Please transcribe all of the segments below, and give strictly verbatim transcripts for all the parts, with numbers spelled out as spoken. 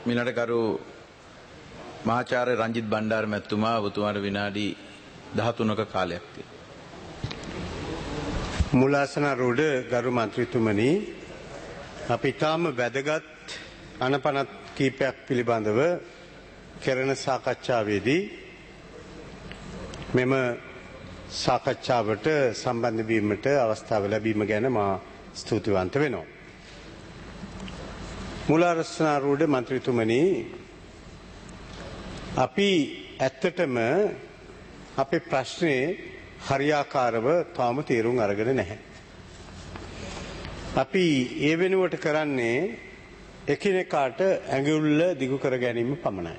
මිනට කරු මහාචාර්ය රංජිත් බණ්ඩාර මැතිතුමා ඔබතුමාට විනාඩි දහතුනක කාලයක් තියෙනවා. මුලාසනාරූඪ ගරු මන්ත්‍රීතුමනි, අපි තාම වැදගත් අනපනත් කීපයක් පිළිබඳව කෙරෙන සාකච්ඡාවේදී මෙම සාකච්ඡාවට සම්බන්ධ වීමට අවස්ථාව ලැබීම ගැන මා ස්තුතිවන්ත වෙනවා. මුලාසනාරූඪ මන්ත්‍රීතුමනි, අපි ඇත්තටම අපේ ප්‍රශ්නේ හරියාකාරව තාම තේරුම් අරගෙන නැහැ. අපි ඒ වෙනුවට කරන්නේ එකිනෙකාට ඇඟිල්ල දිගු කර ගැනීම පමණයි.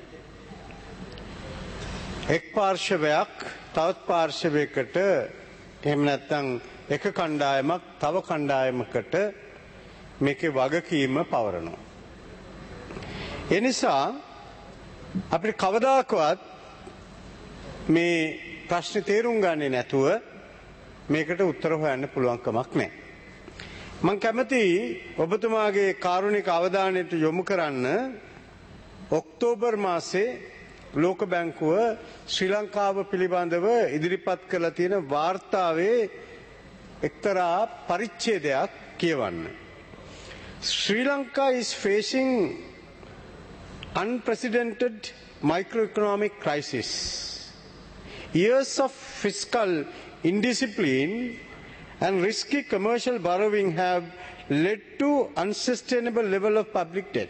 එක් පාර්ශවයක් තවත් පාර්ශවයකට එහෙම නැත්නම් එක කණ්ඩායමක් තව කණ්ඩායමකට මේකේ වගකීම පවරනවා. ඒ නිසා අපිට කවදාකවත් මේ ප්‍රශ්න තේරුම් ගන්නේ නැතුව මේකට උත්තර හොයන්න පුළුවන් කමක් නැහැ. මම කැමති ඔබතුමාගේ කාරුණික අවධානයට යොමු කරන්න ඔක්තෝබර් මාසේ ලෝක බැංකුව ශ්‍රී ලංකාව පිළිබඳව ඉදිරිපත් කළ තියෙන වාර්තාවේ එක්තරා පරිච්ඡේදයක් කියවන්න. Sri Lanka is facing unprecedented microeconomic crisis. Years of fiscal indiscipline and risky commercial borrowing have led to unsustainable level of public debt.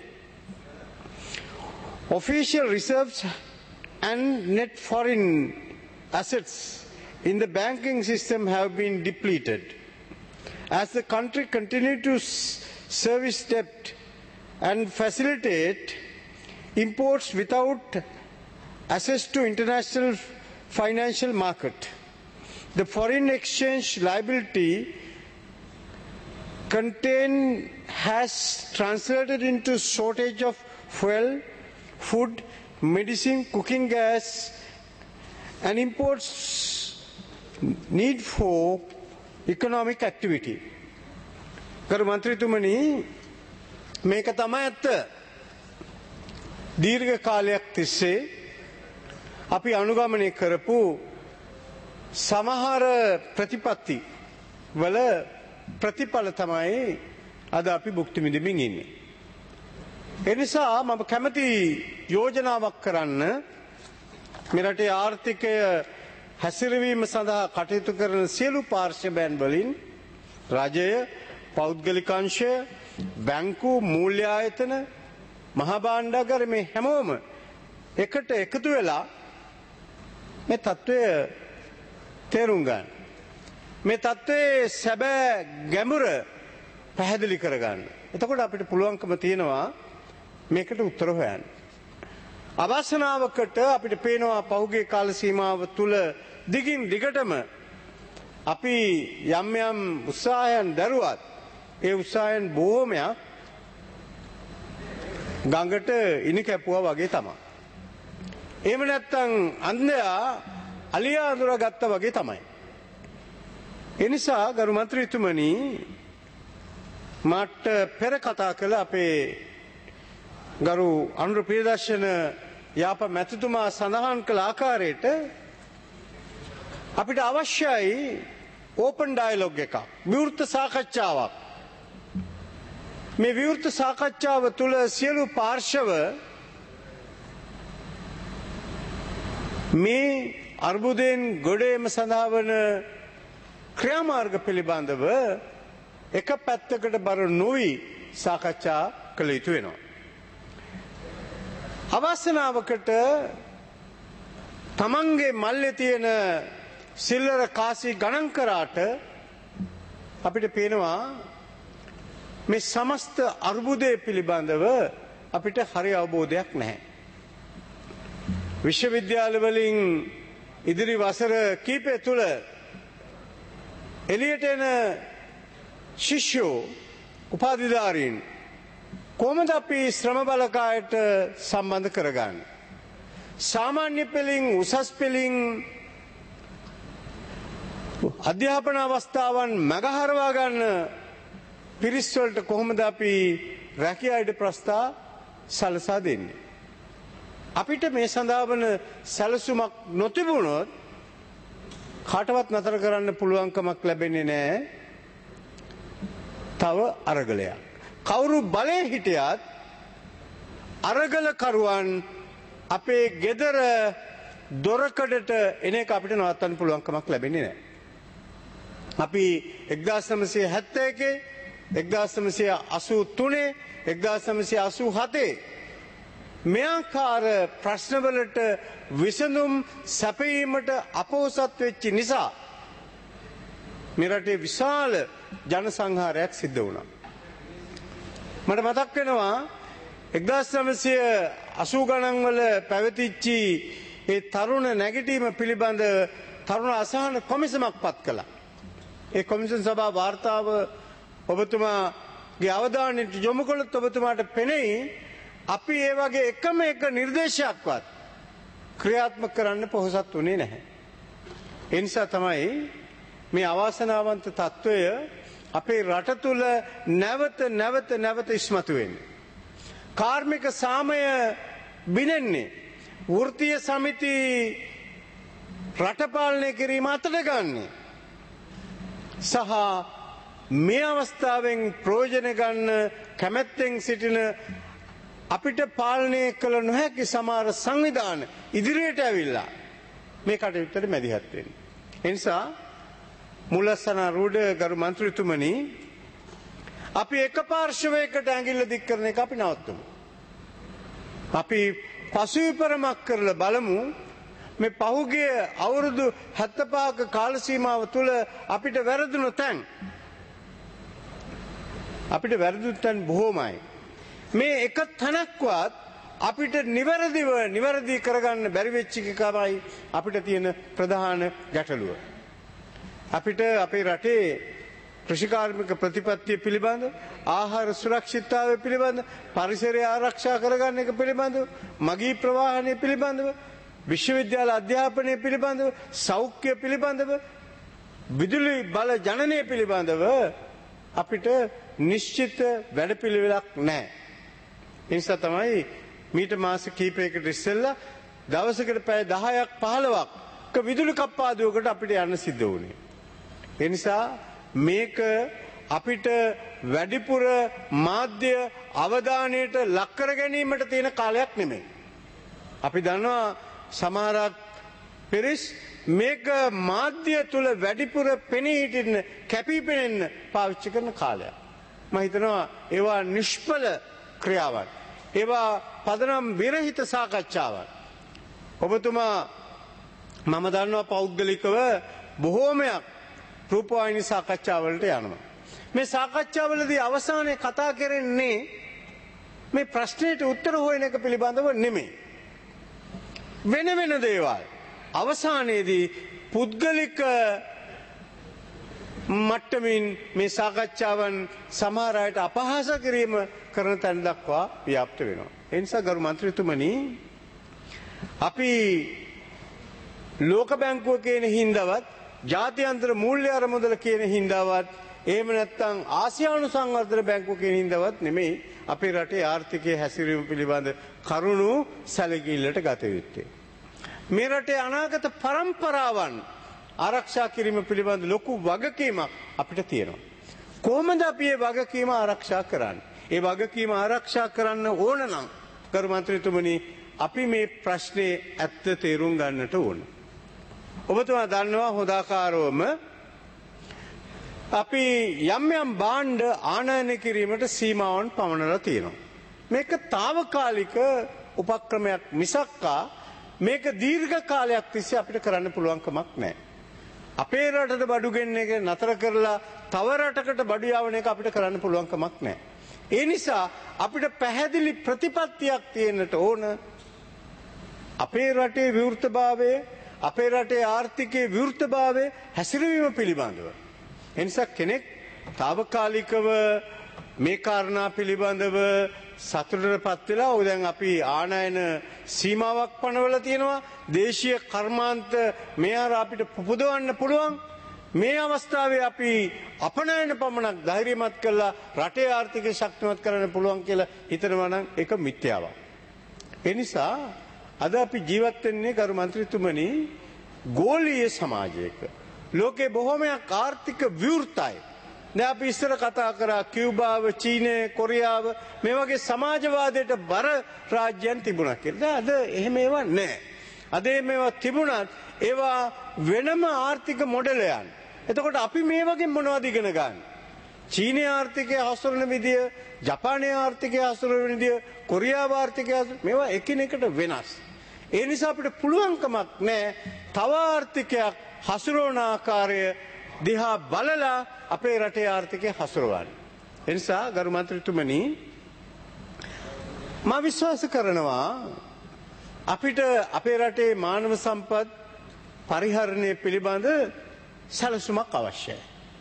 Official reserves and net foreign assets in the banking system have been depleted. As the country continues to service debt and facilitate imports without access to international financial market, the foreign exchange liability contained has translated into shortage of fuel, food, medicine, cooking gas, and imports need for economic activity. ගරු මන්ත්‍රීතුමනි, මේක තමයි ඇත්ත. දීර්ඝ කාලයක් තිස්සේ අපි අනුගමනය කරපු සමහර ප්‍රතිපත්ති වල ප්‍රතිඵල තමයි අද අපි භුක්ති විඳින්මින් ඉන්නේ. ඒ නිසා මම කැමති යෝජනාවක් කරන්න මේ රටේ ආර්ථිකය හැසිරවීම සඳහා කටයුතු කරන සියලු පාර්ශ්වයන් වලින් රජය, පෞද්ගලික අංශය, බැංකු, මූල්‍ය ආයතන, මහා භාණ්ඩාගාර මේ හැමෝම එකට එකතු වෙලා මේ තත්ත්වය තේරුම් ගන්න. මේ තත්ත්වයේ සැබෑ ගැඹුර පැහැදිලි කරගන්න. එතකොට අපිට පුළුවන්කම තියෙනවා මේකට උත්තර හොයන්න. අවසනාවකට අපිට පේනවා පහුගිය කාල සීමාව තුල දිගින් දිගටම අපි යම් යම් උත්සාහයන් දරුවත් ඒ උත්සාහයන් බොහෝමයක් ගඟට ඉනි කැපුවා වගේ තමයි. එහෙම නැත්නම් අන්ධයා අලියා අඳුරගත්තා වගේ තමයි. ඒ නිසා ගරු මන්ත්‍රීතුමනි, මට පෙර කතා කළ අපේ ගරු අනුර ප්‍රියදර්ශන යාප මැතිතුමා සඳහන් කළ ආකාරයට අපිට අවශ්‍යයි ඕපන් ඩයලොග් එකක්, විවෘත සාකච්ඡාවක්. මේ විවෘත සාකච්ඡාව තුළ සියලු පාර්ශව මේ අර්බුදයෙන් ගොඩේම සඳහා වන ක්‍රියාමාර්ග පිළිබඳව එක පැත්තකට බර නොවි සාකච්ඡා කළ යුතු වෙනවා. අවසනාවකට තමන්ගේ මල්ලේ තියෙන සිල්ලර කාසි ගණන් කරාට අපිට පේනවා මේ සමස්ත අර්බුදය පිළිබඳව අපිට හරි අවබෝධයක් නැහැ. විශ්වවිද්‍යාල වලින් ඉදිරි වසර කීපය තුළ එළියට එන ශිෂ්‍යෝ, උපාධිධාරීන් කොහොමද අපි ශ්‍රම බලකායට සම්බන්ධ කරගන්නේ? සාමාන්‍ය පෙළින්, උසස් පෙළින් අධ්‍යාපන අවස්ථාවන් මගහරවා ගන්න පිරිස් වලට කොහොමද අපි රැකියා ඉඩ ප්‍රස්ථා සලසා දෙන්නේ. අපිට මේ සඳහා වන සැලසුමක් නොතිබුණොත් කාටවත් නතර කරන්න පුළුවන්කමක් ලැබෙන්නේ නැහැ. තව අරගලයක්. කවුරු බලේ හිටියත් අරගලකරුවන් අපේ ගෙදර දොරකඩට එන එක අපිට නවත්තන්න පුළුවන්කමක් ලැබෙන්නේ නැහැ. අපි එක්දාස් නවසිය හැත්තෑ එකේ, එක්දාස් නවසිය අසූ තුනේ, එක්දාස් නවසිය අසූ හතේ මේ ආකාර ප්‍රශ්නවලට විසඳුම් සැපයීමට අපොහොසත් වෙච්ච නිසා මේ රටේ විශාල ජනසංහාරයක් සිද්ධ වුණා. මට මතක් වෙනවා එක්දාස් නවසිය අසූ ගණන් වල පැවතිච්ච ඒ තරුණ නැගිටීම පිළිබඳ තරුණ අසහන කොමිසමක් පත් කළා. ඒ කොමිෂන් සභා වාර්තාව ඔබතුමාගේ අවධානයට යොමු කළොත් ඔබතුමාට පෙනෙයි අපි ඒ වගේ එකම එක නිර්දේශයක්වත් ක්‍රියාත්මක කරන්න පොහොසත් වුණේ නැහැ. ඒ නිසා තමයි මේ අවාසනාවන්ත තත්ත්වය අපේ රට තුළ නැවත නැවත නැවත ඉස්මතු වෙන්නේ. කාර්මික සාමය බිනෙන්නේ. වෘත්තීය සමිති රට පාලනය කිරීම අතට ගන්නේ. සහ මේ අවස්ථාවෙන් ප්‍රයෝජන ගන්න කැමැත්තෙන් සිටින අපිට පාලනය කළ නොහැකි සමහර සංවිධාන ඉදිරියට ඇවිල්ලා මේ කටයුත්තට මැදිහත් වෙන්නේ. ඒ නිසා මුලස්සනාරූඪ ගරු මන්ත්‍රීතුමනි අපි එක පාර්ශවයකට ඇඟිල්ල දික් කරන එක අපි නවත්තමු. අපි පසුවිපරමක් කරලා බලමු මේ පහුගිය අවුරුදු හැත්තෑ පහක කාල සීමාව තුළ අපිට වැරදුණු තැන් අපිට වැරදුණු තැන් බොහෝමයි. මේ එක තැනක්වත් අපිට නිවැරදිව නිවැරදි කරගන්න බැරි වෙච්ච එකමයි අපිට තියෙන ප්‍රධාන ගැටලුව. අපිට අපේ රටේ කෘෂිකාර්මික ප්‍රතිපත්තිය පිළිබඳ, ආහාර සුරක්ෂිතතාවය පිළිබඳ, පරිසරය ආරක්ෂා කරගන්න එක පිළිබඳව, මගී ප්‍රවාහනය පිළිබඳව, විශ්වවිද්‍යාල අධ්‍යාපනය පිළිබඳව, සෞඛ්‍ය පිළිබඳව, විදුලි බල ජනනය පිළිබඳව අපිට නිශ්චිත වැඩපිළිවෙලක් නැහැ. ඒ නිසා තමයි මීට මාස කිහිපයකට ඉස්සෙල්ලා දවසකට පැය දහයක් පහළොවක් විදුලි කප්පාදුවකට අපිට යන්න සිද්ධ වුණේ. ඒ නිසා මේක අපිට වැඩිපුර මාධ්‍ය අවධානයට ලක් කර ගැනීමට තියෙන කාලයක් නෙමෙයි. අපි දන්නවා සමහරක් පිරිස් මේක මාධ්‍ය තුල වැඩිපුර පෙනී හිටින්න, කැපී පෙනෙන්න පාවිච්චි කරන කාලයක්. මම හිතනවා ඒවා නිෂ්ඵල ක්‍රියාවන්. ඒවා පදනම් විරහිත සාකච්ඡාවන්. ඔබතුමා මම දන්නවා පෞද්ගලිකව බොහෝමයක් රූපවාහිනී සාකච්ඡාවලට යනවා. මේ සාකච්ඡාවලදී අවසානයේ කතා කරන්නේ මේ ප්‍රශ්නෙට උත්තර හොයන එක පිළිබඳව නෙමෙයි. වෙන වෙන දේවල්. අවසානයේදී පුද්ගලික මට්ටමින් මේ සාකච්ඡාවන් සමහර අයට අපහාස කිරීම කරන තැන දක්වා ව්‍යාප්ත වෙනවා. ඒ නිසා ගරු මන්ත්‍රීතුමනි අපි ලෝක බැංකුව කියන හින්දාවත් ජාත්‍යන්තර මූල්‍ය අරමුදල කියන හින්දාවත් එහෙම නැත්නම් ආසියානු සංවර්ධන බැංකුව කියන හින්දාවත් නෙමෙයි අපේ රටේ ආර්ථිකයේ හැසිරීම පිළිබඳ කරුණු සැලකිල්ලට ගත යුත්තේ. මේ රටේ අනාගත පරම්පරාවන් ආරක්ෂා කිරීම පිළිබඳ ලොකු වගකීමක් අපිට තියෙනවා. කොහොමද අපි මේ වගකීම ආරක්ෂා කරන්නේ? ඒ වගකීම ආරක්ෂා කරන්න ඕන නම් ගරු මන්ත්‍රීතුමනි අපි මේ ප්‍රශ්නේ ඇත්ත තේරුම් ගන්නට ඕන. ඔබතුමා දන්නවා හොදාකාරවම අපි යම් යම් භාණ්ඩ ආනයනය කිරීමට සීමාවන් පවනලා තියෙනවා. මේක తాවකාලික උපක්‍රමයක් මිසක්කා මේක දීර්ඝ කාලයක් තිස්සේ අපිට කරන්න පුළුවන් කමක් නැහැ. අපේ රටට බඩු ගෙන්න එක නතර කරලා තව රටකට බඩු යවන එක අපිට කරන්න පුළුවන් කමක් නැහැ. ඒ නිසා අපිට පැහැදිලි ප්‍රතිපත්තියක් තියෙන්නට ඕන. අපේ රටේ විවෘතභාවය, අපේ රටේ ආර්ථිකයේ විවෘතභාවය හැසිරවීම පිළිබඳව. ඒ නිසා කෙනෙක් తాවකාලිකව මේ කාරණා පිළිබඳව සතුටටපත් වෙලා ඔය දැන් අපි ආනයන සීමාවක් පනවලා තියෙනවා. දේශීය කර්මාන්ත මෙහර අපිට පුපුදවන්න පුළුවන්. මේ අවස්ථාවේ අපි අපනයන පමණක් ධෛර්යමත් කළා රටේ ආර්ථිකය ශක්තිමත් කරන්න පුළුවන් කියලා හිතනවා නම් ඒක මිත්‍යාවක්. ඒ නිසා අද අපි ජීවත් වෙන්නේ ගරු මන්ත්‍රීතුමනි ගෝලීය සමාජයක. ලෝකේ බොහෝමයක් ආර්ථික විවෘතයි. දැන් අපි ඉස්සර කතා කරා කියුබාව, චීනය, කොරියාව මේ වගේ සමාජවාදයට බර රාජ්‍යයන් තිබුණා කියලා. අද එහෙම ඒවා නැහැ. අද මේවා තිබුණත් ඒවා වෙනම ආර්ථික මොඩලයන්. එතකොට අපි මේ වගේ මොනවද ඉගෙන ගන්න? චීනයේ ආර්ථිකය හසුරන විදිය, ජපානයේ ආර්ථිකය හසුරන විදිය, කොරියාව ආර්ථිකය මේවා එකිනෙකට වෙනස්. ඒ නිසා අපිට පුළුවන්කමක් නැහැ තව ආර්ථිකයක් හසුරවන ආකාරය දිහා බලලා අපේ රටේ ආර්ථිකය හසුරවන්න. ඒ නිසා ගරු මන්ත්‍රීතුමනි මම විශ්වාස කරනවා අපිට අපේ රටේ මානව සම්පත් පරිහරණය පිළිබඳ සැලසුමක් අවශ්‍යයි.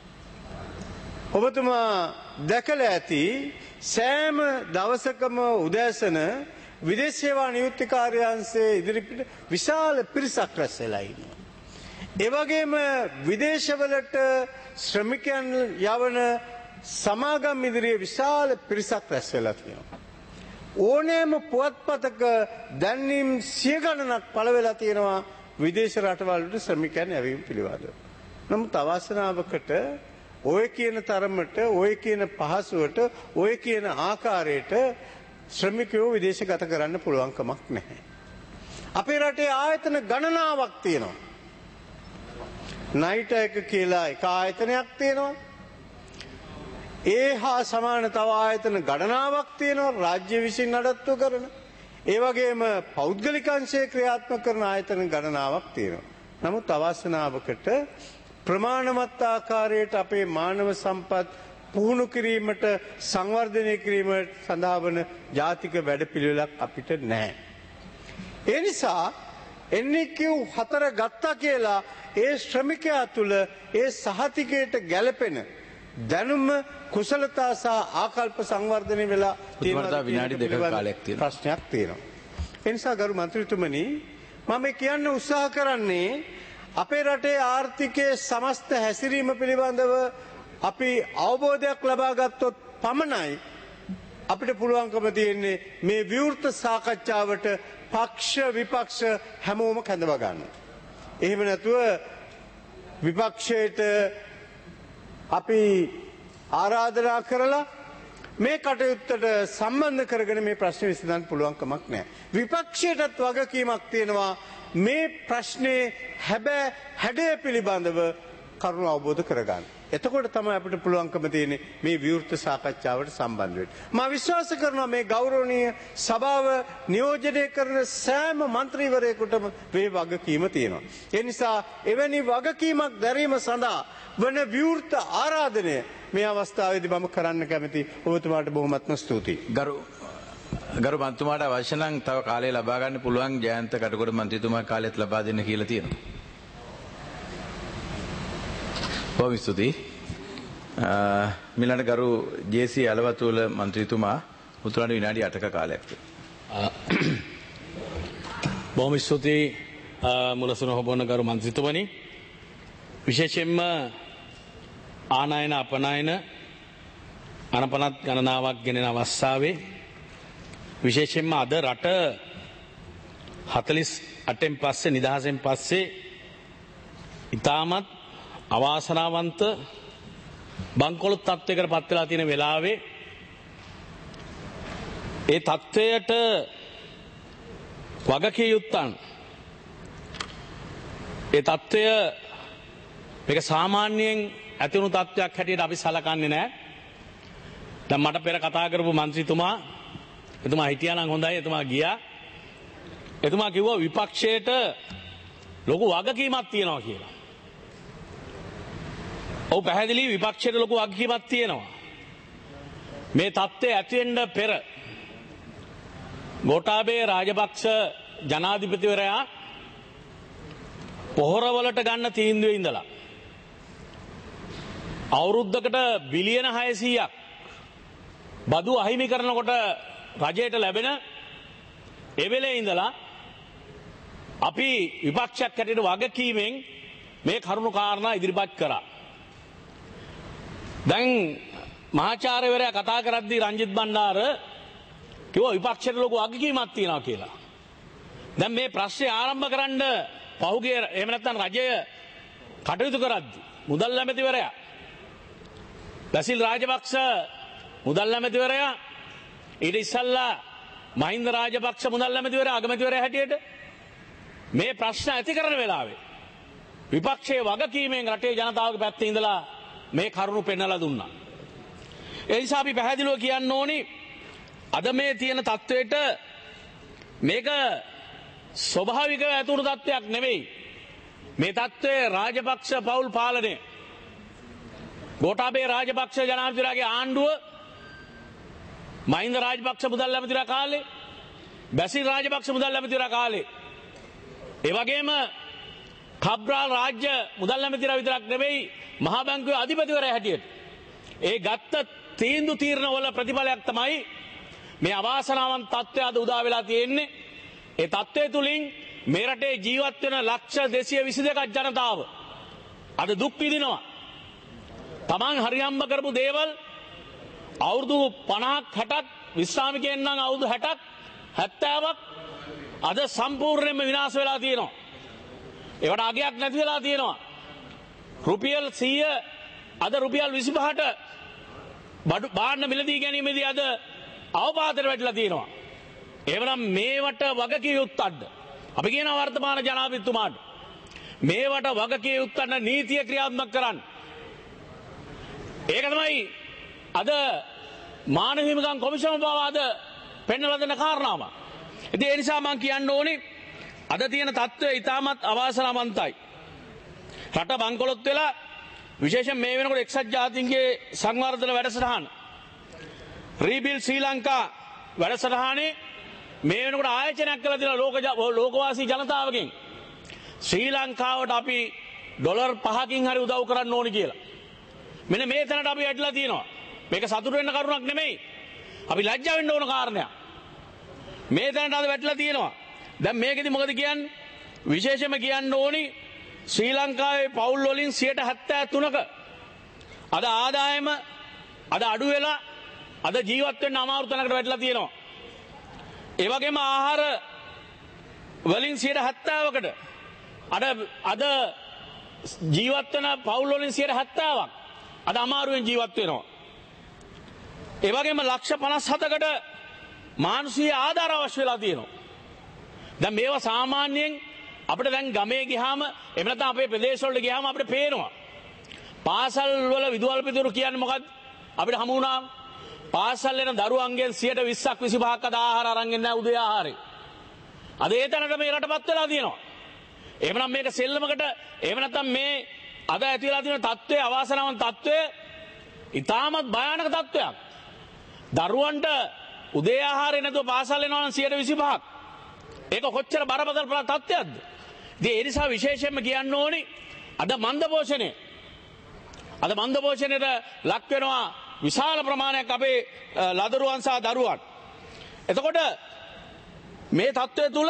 ඔබතුමා දැකලා ඇති සෑම දවසකම උදෑසන විදේශ සේවා නියුක්ති කාර්යාංශයේ ඉදිරිපිට විශාල පිරිසක් රැස් වෙලා ඉන්නවා. ඒ වගේම විදේශවලට ශ්‍රමිකයන් යවන සමාගම් ඉදිරියේ විශාල පිරිසක් රැස් වෙලා තියෙනවා. ඕනෑම පුවත්පතක දැන්වීම් සිය ගණනක් පළ වෙලා තියෙනවා විදේශ රටවල්වලට ශ්‍රමිකයන් යැවීම පිළිබඳව. නමුත් අවාසනාවකට ඔය කියන තරමට, ඔය කියන පහසුවට, ඔය කියන ආකාරයට ශ්‍රමිකයෝ විදේශගත කරන්න පුළුවන්කමක් නැහැ. අපේ රටේ ආයතන ගණනාවක් තියෙනවා. නයිට එක කියලා එක ආයතනයක් තියෙනවා. ඒ හා සමාන තව ආයතන ගණනාවක් තියෙනවා රාජ්‍ය විසින් නඩත්තු කරන. ඒ වගේම පෞද්ගලික අංශයේ ක්‍රියාත්මක කරන ආයතන ගණනාවක් තියෙනවා. නමුත් අවාසනාවකට ප්‍රමාණවත් ආකාරයට අපේ මානව සම්පත් පුහුණු කිරීමට, සංවර්ධනය කිරීමට සඳහා වන ජාතික වැඩපිළිවෙලක් අපිට නැහැ. ඒ නිසා එන් ඊ කියු හතර ගත්තා කියලා ඒ ශ්‍රමිකයා තුළ ඒ සහතිකයට ගැලපෙන දැනුම, කුසලතා සහ ආකල්ප සංවර්ධනය වෙලා තියෙනවා. විනාඩි දෙකක කාලයක් තියෙනවා. ප්‍රශ්නයක් තියෙනවා. ඒ නිසා ගරු මන්ත්‍රීතුමනි මම කියන්න උත්සාහ කරන්නේ අපේ රටේ ආර්ථිකයේ සමස්ත හැසිරීම පිළිබඳව අපි අවබෝධයක් ලබා ගත්තොත් පමණයි අපිට පුළුවන්කම තියෙන්නේ මේ විවෘත සාකච්ඡාවට පක්ෂ විපක්ෂ හැමෝම කැඳව ගන්න. එහෙම නැතුව විපක්ෂයට අපි ආරාධනා කරලා මේ කටයුත්තට සම්බන්ධ කරගෙන මේ ප්‍රශ්න විසඳන්න පුළුවන්කමක් නැහැ. විපක්ෂයටත් වගකීමක් තියෙනවා මේ ප්‍රශ්නේ හැබෑ හැඩය පිළිබඳව කරුණු අවබෝධ කරගන්න. එතකොට තමයි අපිට පුළුවන්කම තියෙන්නේ මේ විවෘත සාකච්ඡාවට සම්බන්ධ වෙන්න. මම විශ්වාස කරනවා මේ ගෞරවනීය සභාව නියෝජනය කරන සෑම മന്ത്രിවරයෙකුටම මේ වගකීම තියෙනවා. ඒ නිසා එවැනි වගකීමක් දැරීම සඳහා වන විවෘත ආරාධනය මේ අවස්ථාවේදී මම කරන්න කැමති. ඔබතුමාට බොහොමත්ම ස්තුතියි. ගරු ගරු මන්ත්‍රීතුමාට අවශ්‍ය නම් තව කාලය ලබා ගන්න පුළුවන්. ජයන්ත කටුකොඩ මන්ත්‍රීතුමා කාලයත් ලබා දෙන්න කියලා තියෙනවා. බොහොම ස්තුතියි. මිලන ගරු ජේ.සී. අලවතුල මන්ත්‍රීතුමා උතුරට විනාඩි අටක කාලයක් තියෙනවා. බොහොම ස්තුතියි මුලසුන හොබොන ගරු මන්ත්‍රීතුමනි. විශේෂයෙන්ම ආනයන අපනයන අනපනත් ගණනාවක් ගෙනෙන අවස්ථාවේ විශේෂයෙන්ම අද රට හතළිස් අටෙන් පස්සේ නිදහසෙන් පස්සේ ඉතාමත් අවාසනාවන්ත බංකොලොත් තත්ත්වයකට පත් වෙලා තියෙන වෙලාවේ ඒ තත්ත්වයට වගකිය යුත්තන් ඒ තත්ත්වය මේක සාමාන්‍යයෙන් ඇතිවුණු තත්ත්වයක් හැටියට අපි සලකන්නේ නැහැ. දැන් මට පෙර කතා කරපු මන්ත්‍රීතුමා එතුමා හිටියා නම් හොඳයි, එතුමා ගියා. එතුමා කිව්වා විපක්ෂයට ලොකු වගකීමක් තියෙනවා කියලා. ඔව් පැහැදිලි විපක්ෂයට ලොකු වගකීමක් තියෙනවා. මේ තත්ත්වය ඇති වෙන්න පෙර ගෝඨාභය රාජපක්ෂ ජනාධිපතිවරයා පොහොරවලට ගන්න තීන්දුවේ ඉඳලා අවුරුද්දකට බිලියන හයසීයක් බදු අහිමි කරනකොට රජයට ලැබෙන ඒ වෙලේ ඉඳලා අපි විපක්ෂයක් හැටියට වගකීමෙන් මේ කරුණු කාරණා ඉදිරිපත් කරා. දැන් මහාචාර්යවරයා කතා කරද්දී රංජිත් බණ්ඩාර කිව්වා විපක්ෂයට ලොකු අගකීමක් තියෙනවා කියලා. දැන් මේ ප්‍රශ්නේ ආරම්භ කරන්න පහුගිය එහෙම නැත්නම් රජය කටයුතු කරද්දී මුදල් ඇමතිවරයා බැසිල් රාජපක්ෂ මුදල් ඇමතිවරයා ඊට ඉස්සල්ලා මහින්ද රාජපක්ෂ මුදල් ඇමතිවරයා අගමැතිවරයා හැටියට මේ ප්‍රශ්න ඇති කරන වෙලාවේ විපක්ෂයේ වගකීමෙන් රටේ ජනතාවගේ පැත්තේ ඉඳලා මේ කරුණු පෙන්වලා දුන්නා. ඒ නිසා අපි පැහැදිලිව කියන්න ඕනි අද මේ තියෙන තත්වයට මේක ස්වභාවිකව ඇතුළු තත්වයක් නෙවෙයි. මේ තත්වය රාජපක්ෂ පවුල් පාලනය. ගෝඨාභය රාජපක්ෂ ජනාධිපතිතුමාගේ ආණ්ඩුව මහින්ද රාජපක්ෂ මුදල් ඇමතිවරයා කාලේ බැසිල් රාජපක්ෂ මුදල් ඇමතිවරයා කාලේ ඒ වගේම කබ්‍රාල් රාජ්‍ය මුදල් ඇමතිවරයා විතරක් නෙවෙයි මහා බැංකුවේ අධිපතිවරයා හැටියට ඒ ගත්ත තීන්දුව තීරණ වල ප්‍රතිඵලයක් තමයි මේ අවාසනාවන්ත තත්ත්වය අද උදා වෙලා තියෙන්නේ. ඒ තත්ත්වය තුලින් මේ රටේ ජීවත් වෙන ලක්ෂ දෙසිය විසි දෙකක් ජනතාව අද දුක් විඳිනවා. තමන් හරියම්බ කරපු දේවල් අවුරුදු පනහක් හැටක් විශ්‍රාමිකයන් නම් අවුරුදු හැටක් හැත්තෑවක් අද සම්පූර්ණයෙන්ම විනාශ වෙලා තියෙනවා. ඒවට අගයක් නැති වෙලා තියෙනවා. රුපියල් සීය අද රුපියල් විසිපහට බඩු බාන්න මිලදී ගැනීමේදී අද අවපාතයට වැටිලා තියෙනවා. එවනම් මේවට වගකිය යුත්තක්ද? අපි කියන වර්තමාන ජනාධිපතිතුමාට මේවට වගකිය යුත්තක් නීතිය ක්‍රියාත්මක කරන්න. ඒක තමයි අද මානව හිමිකම් කොමිෂම පවා අද පෙන්වලා දෙන කාරණාව. ඉතින් ඒ නිසා මම කියන්න ඕනේ අද තියෙන තත්ත්වය ඉතාමත් අවාසනාවන්තයි. රට බංකොලොත් වෙලා විශේෂයෙන් මේ වෙනකොට එක්සත් ජාතීන්ගේ සංවර්ධන වැඩසටහන රීබිල් ශ්‍රී ලංකා වැඩසටහනේ මේ වෙනකොට ආයෝජනයක් කළා තියෙනවා ලෝක ලෝකවාසී ජනතාවගෙන් ශ්‍රී ලංකාවට අපි ඩොලර් පහකින් හරි උදව් කරන්න ඕනි කියලා. මෙන්න මේ තැනට අපි ඇట్లా තියෙනවා. මේක සතුටු වෙන්න කරුණක් නෙමෙයි. අපි ලැජ්ජා වෙන්න ඕන කාරණයක්. මේ තැනට අද වැටලා තියෙනවා. දැන් මේකෙදි මොකද කියන්නේ? විශේෂයෙන්ම කියන්න ඕනි ශ්‍රී ලංකාවේ පවුල් වලින් සියයට හැත්තෑ තුනක අද ආදායම අද අඩු වෙලා අද ජීවත් වෙන්න අමාරු තැනකට වැටලා තියෙනවා. ඒ වගේම ආහාර වලින් සියයට හැත්තෑවකට අද අද ජීවත් වෙන පවුල් වලින් සියයට හැත්තෑවක් අද අමාරුවෙන් ජීවත් වෙනවා. ඒ වගේම ලක්ෂ පනස් හතකට මානසික ආධාර අවශ්‍ය වෙලා තියෙනවා. දැන් මේවා සාමාන්‍යයෙන් අපිට දැන් ගමේ ගියාම එහෙම නැත්නම් අපේ ප්‍රදේශ වලට ගියාම අපිට පේනවා. පාසල් වල විදුහල් පිටුරු කියන්නේ මොකද්ද? අපිට හමු වුණා පාසල් යන දරුවන්ගෙන් සියයට විස්සක් විසිපහක් අද ආහාර අරන් එන්නේ නැහැ උදේ ආහාරේ. අද ඒ තැනට මේ රටපත් වෙලා තියෙනවා. එහෙමනම් මේක සෙල්ලමකට එහෙම නැත්නම් මේ අද ඇති වෙලා තියෙන තත්ත්වය අවාසනාවන්ත තත්ත්වය ඉතාමත් භයානක තත්ත්වයක්. දරුවන්ට උදේ ආහාරය නැතුව පාසල් යනවා නම් සියයට විසිපහක්. ඒක කොච්චර බරපතල තත්ත්වයක්ද? ඉතින් ඒ නිසා විශේෂයෙන්ම කියන්න ඕනි අද මන්ද පෝෂණය. අද මන්ද පෝෂණයට ලක් වෙනවා විශාල ප්‍රමාණයක් අපේ ලදරුවන් සහ දරුවන්. එතකොට මේ තත්ත්වය තුල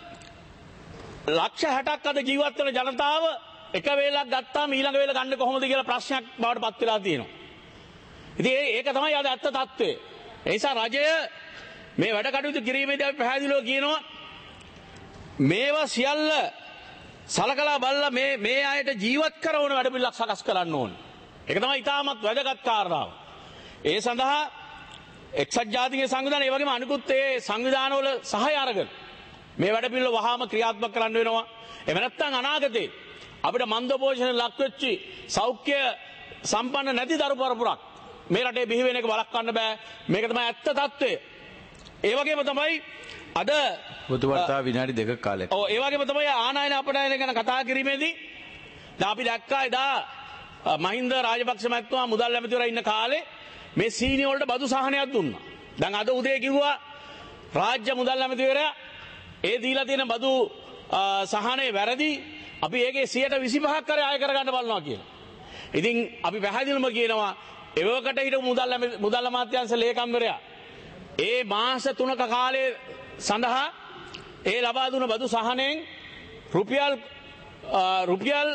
ලක්ෂ හැටක් අද ජීවත් වෙන ජනතාව එක වේලක් ගත්තාම ඊළඟ වේල ගන්න කොහොමද කියලා ප්‍රශ්නයක් බවට පත් වෙලා තියෙනවා. ඉතින් ඒක තමයි අද ඇත්ත තත්ත්වය. ඒ නිසා රජය මේ වැඩ කටයුතු කිරීමේදී අපි පැහැදිලිව කියනවා මේවා සියල්ල සලකලා බලලා මේ මේ අයට ජීවත් කරන වැඩ පිළිලක් සකස් කරන්න ඕනේ. ඒක තමයි ඉතාමත් වැදගත් කාරණාව. ඒ සඳහා එක්සත් ජාතීන්ගේ සංවිධානය ඒ වගේම අනිකුත් ඒ සංවිධානවල සහාය අරගෙන මේ වැඩ පිළිවෙල වහාම ක්‍රියාත්මක කරන්න වෙනවා. එහෙම නැත්නම් අනාගතේ අපිට මන්ද පෝෂණය ලක් වෙච්චි සෞඛ්‍ය සම්පන්න නැති දරු පරපුරක් මේ රටේ බිහි වෙන එක වළක්වන්න බෑ. මේක තමයි ඇත්ත තත්ත්වය. ඒ වගේම තමයි අද පොදු වර්තාව විනාඩි දෙකක කාලයක්. ඔව් ඒ වගේම තමයි ආනයන අපනයන ගැන කතා කිරීමේදී දැන් අපි දැක්කා එදා මහින්ද රාජපක්ෂ මහත්මයා මුදල් ඇමතිවරයා ඉන්න කාලේ මේ සීනි වලට බදු සහනයක් දුන්නා. දැන් අද උදේ කිව්වා රාජ්‍ය මුදල් ඇමතිවරයා ඒ දීලා තියෙන බදු සහනේ වැරදි අපි ඒකේ සියයට විසිපහක් කරේ ආය කරගන්න බලනවා කියලා. ඉතින් අපි පැහැදිලිවම කියනවා එවකට හිටපු මුදල් මුදල් අමාත්‍යාංශ ලේකම්වරයා ඒ මාස තුනක කාලයේ සඳහා ඒ ලබා දුන බදු සහනෙන් රුපියල් රුපියල්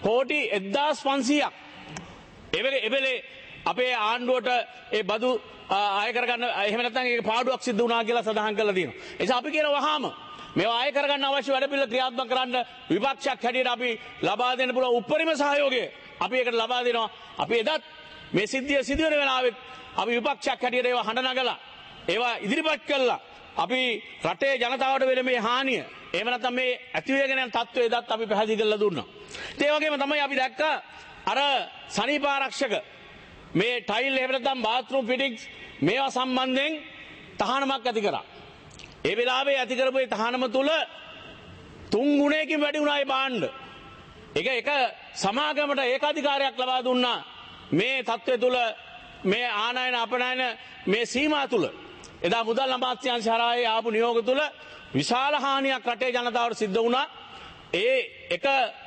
කෝටි එක්දාස් පන්සීයක් එවෙලේ අපේ ආණ්ඩුවට ඒ බදු ආය කරගන්න එහෙම නැත්නම් ඒක පාඩුවක් සිද්ධ වුණා කියලා සඳහන් කරලා තියෙනවා. ඒ නිසා අපි කියන වහාම මේවා ආය කරගන්න අවශ්‍ය වැඩ පිළිවෙල ක්‍රියාත්මක කරන්න විපක්ෂයක් හැටියට අපි ලබා දෙන්න පුළුවන් උපරිම සහයෝගය අපි ඒකට ලබා දෙනවා. අපි එදත් මේ සිද්ධිය සිදු වෙන වෙලාවෙත් අපි විපක්ෂයක් හැටියට ඒවා හඬ නගලා ඒවා ඉදිරිපත් කළා. අපි රටේ ජනතාවට වෙන මේ හානිය එහෙම නැත්නම් මේ ඇතිවේගෙන යන තත්ත්වය එදත් අපි පැහැදිලි කරලා දුන්නා. ඒ වගේම තමයි අපි දැක්කා අර සනීප ආරක්ෂක මේ ටයිල් එහෙම නැත්නම් බාත්රූම් ෆිටින්ග්ස් මේවා සම්බන්ධයෙන් තහනමක් ඇති කරා. ඒ වෙලාවේ ඇති කරපු ඒ තහනම තුල තුන් ගුණයකින් වැඩි වුණා ඒ භාණ්ඩ. ඒක එක සමාගමට ඒකාධිකාරයක් ලබා දුන්නා මේ තත්ත්වය තුල මේ ආනයන අපනයන මේ සීමා තුල. එදා මුදල් අමාත්‍යාංශ හරහා ආපු නියෝග තුල විශාල හානියක් රටේ ජනතාවට සිද්ධ වුණා. ඒ එක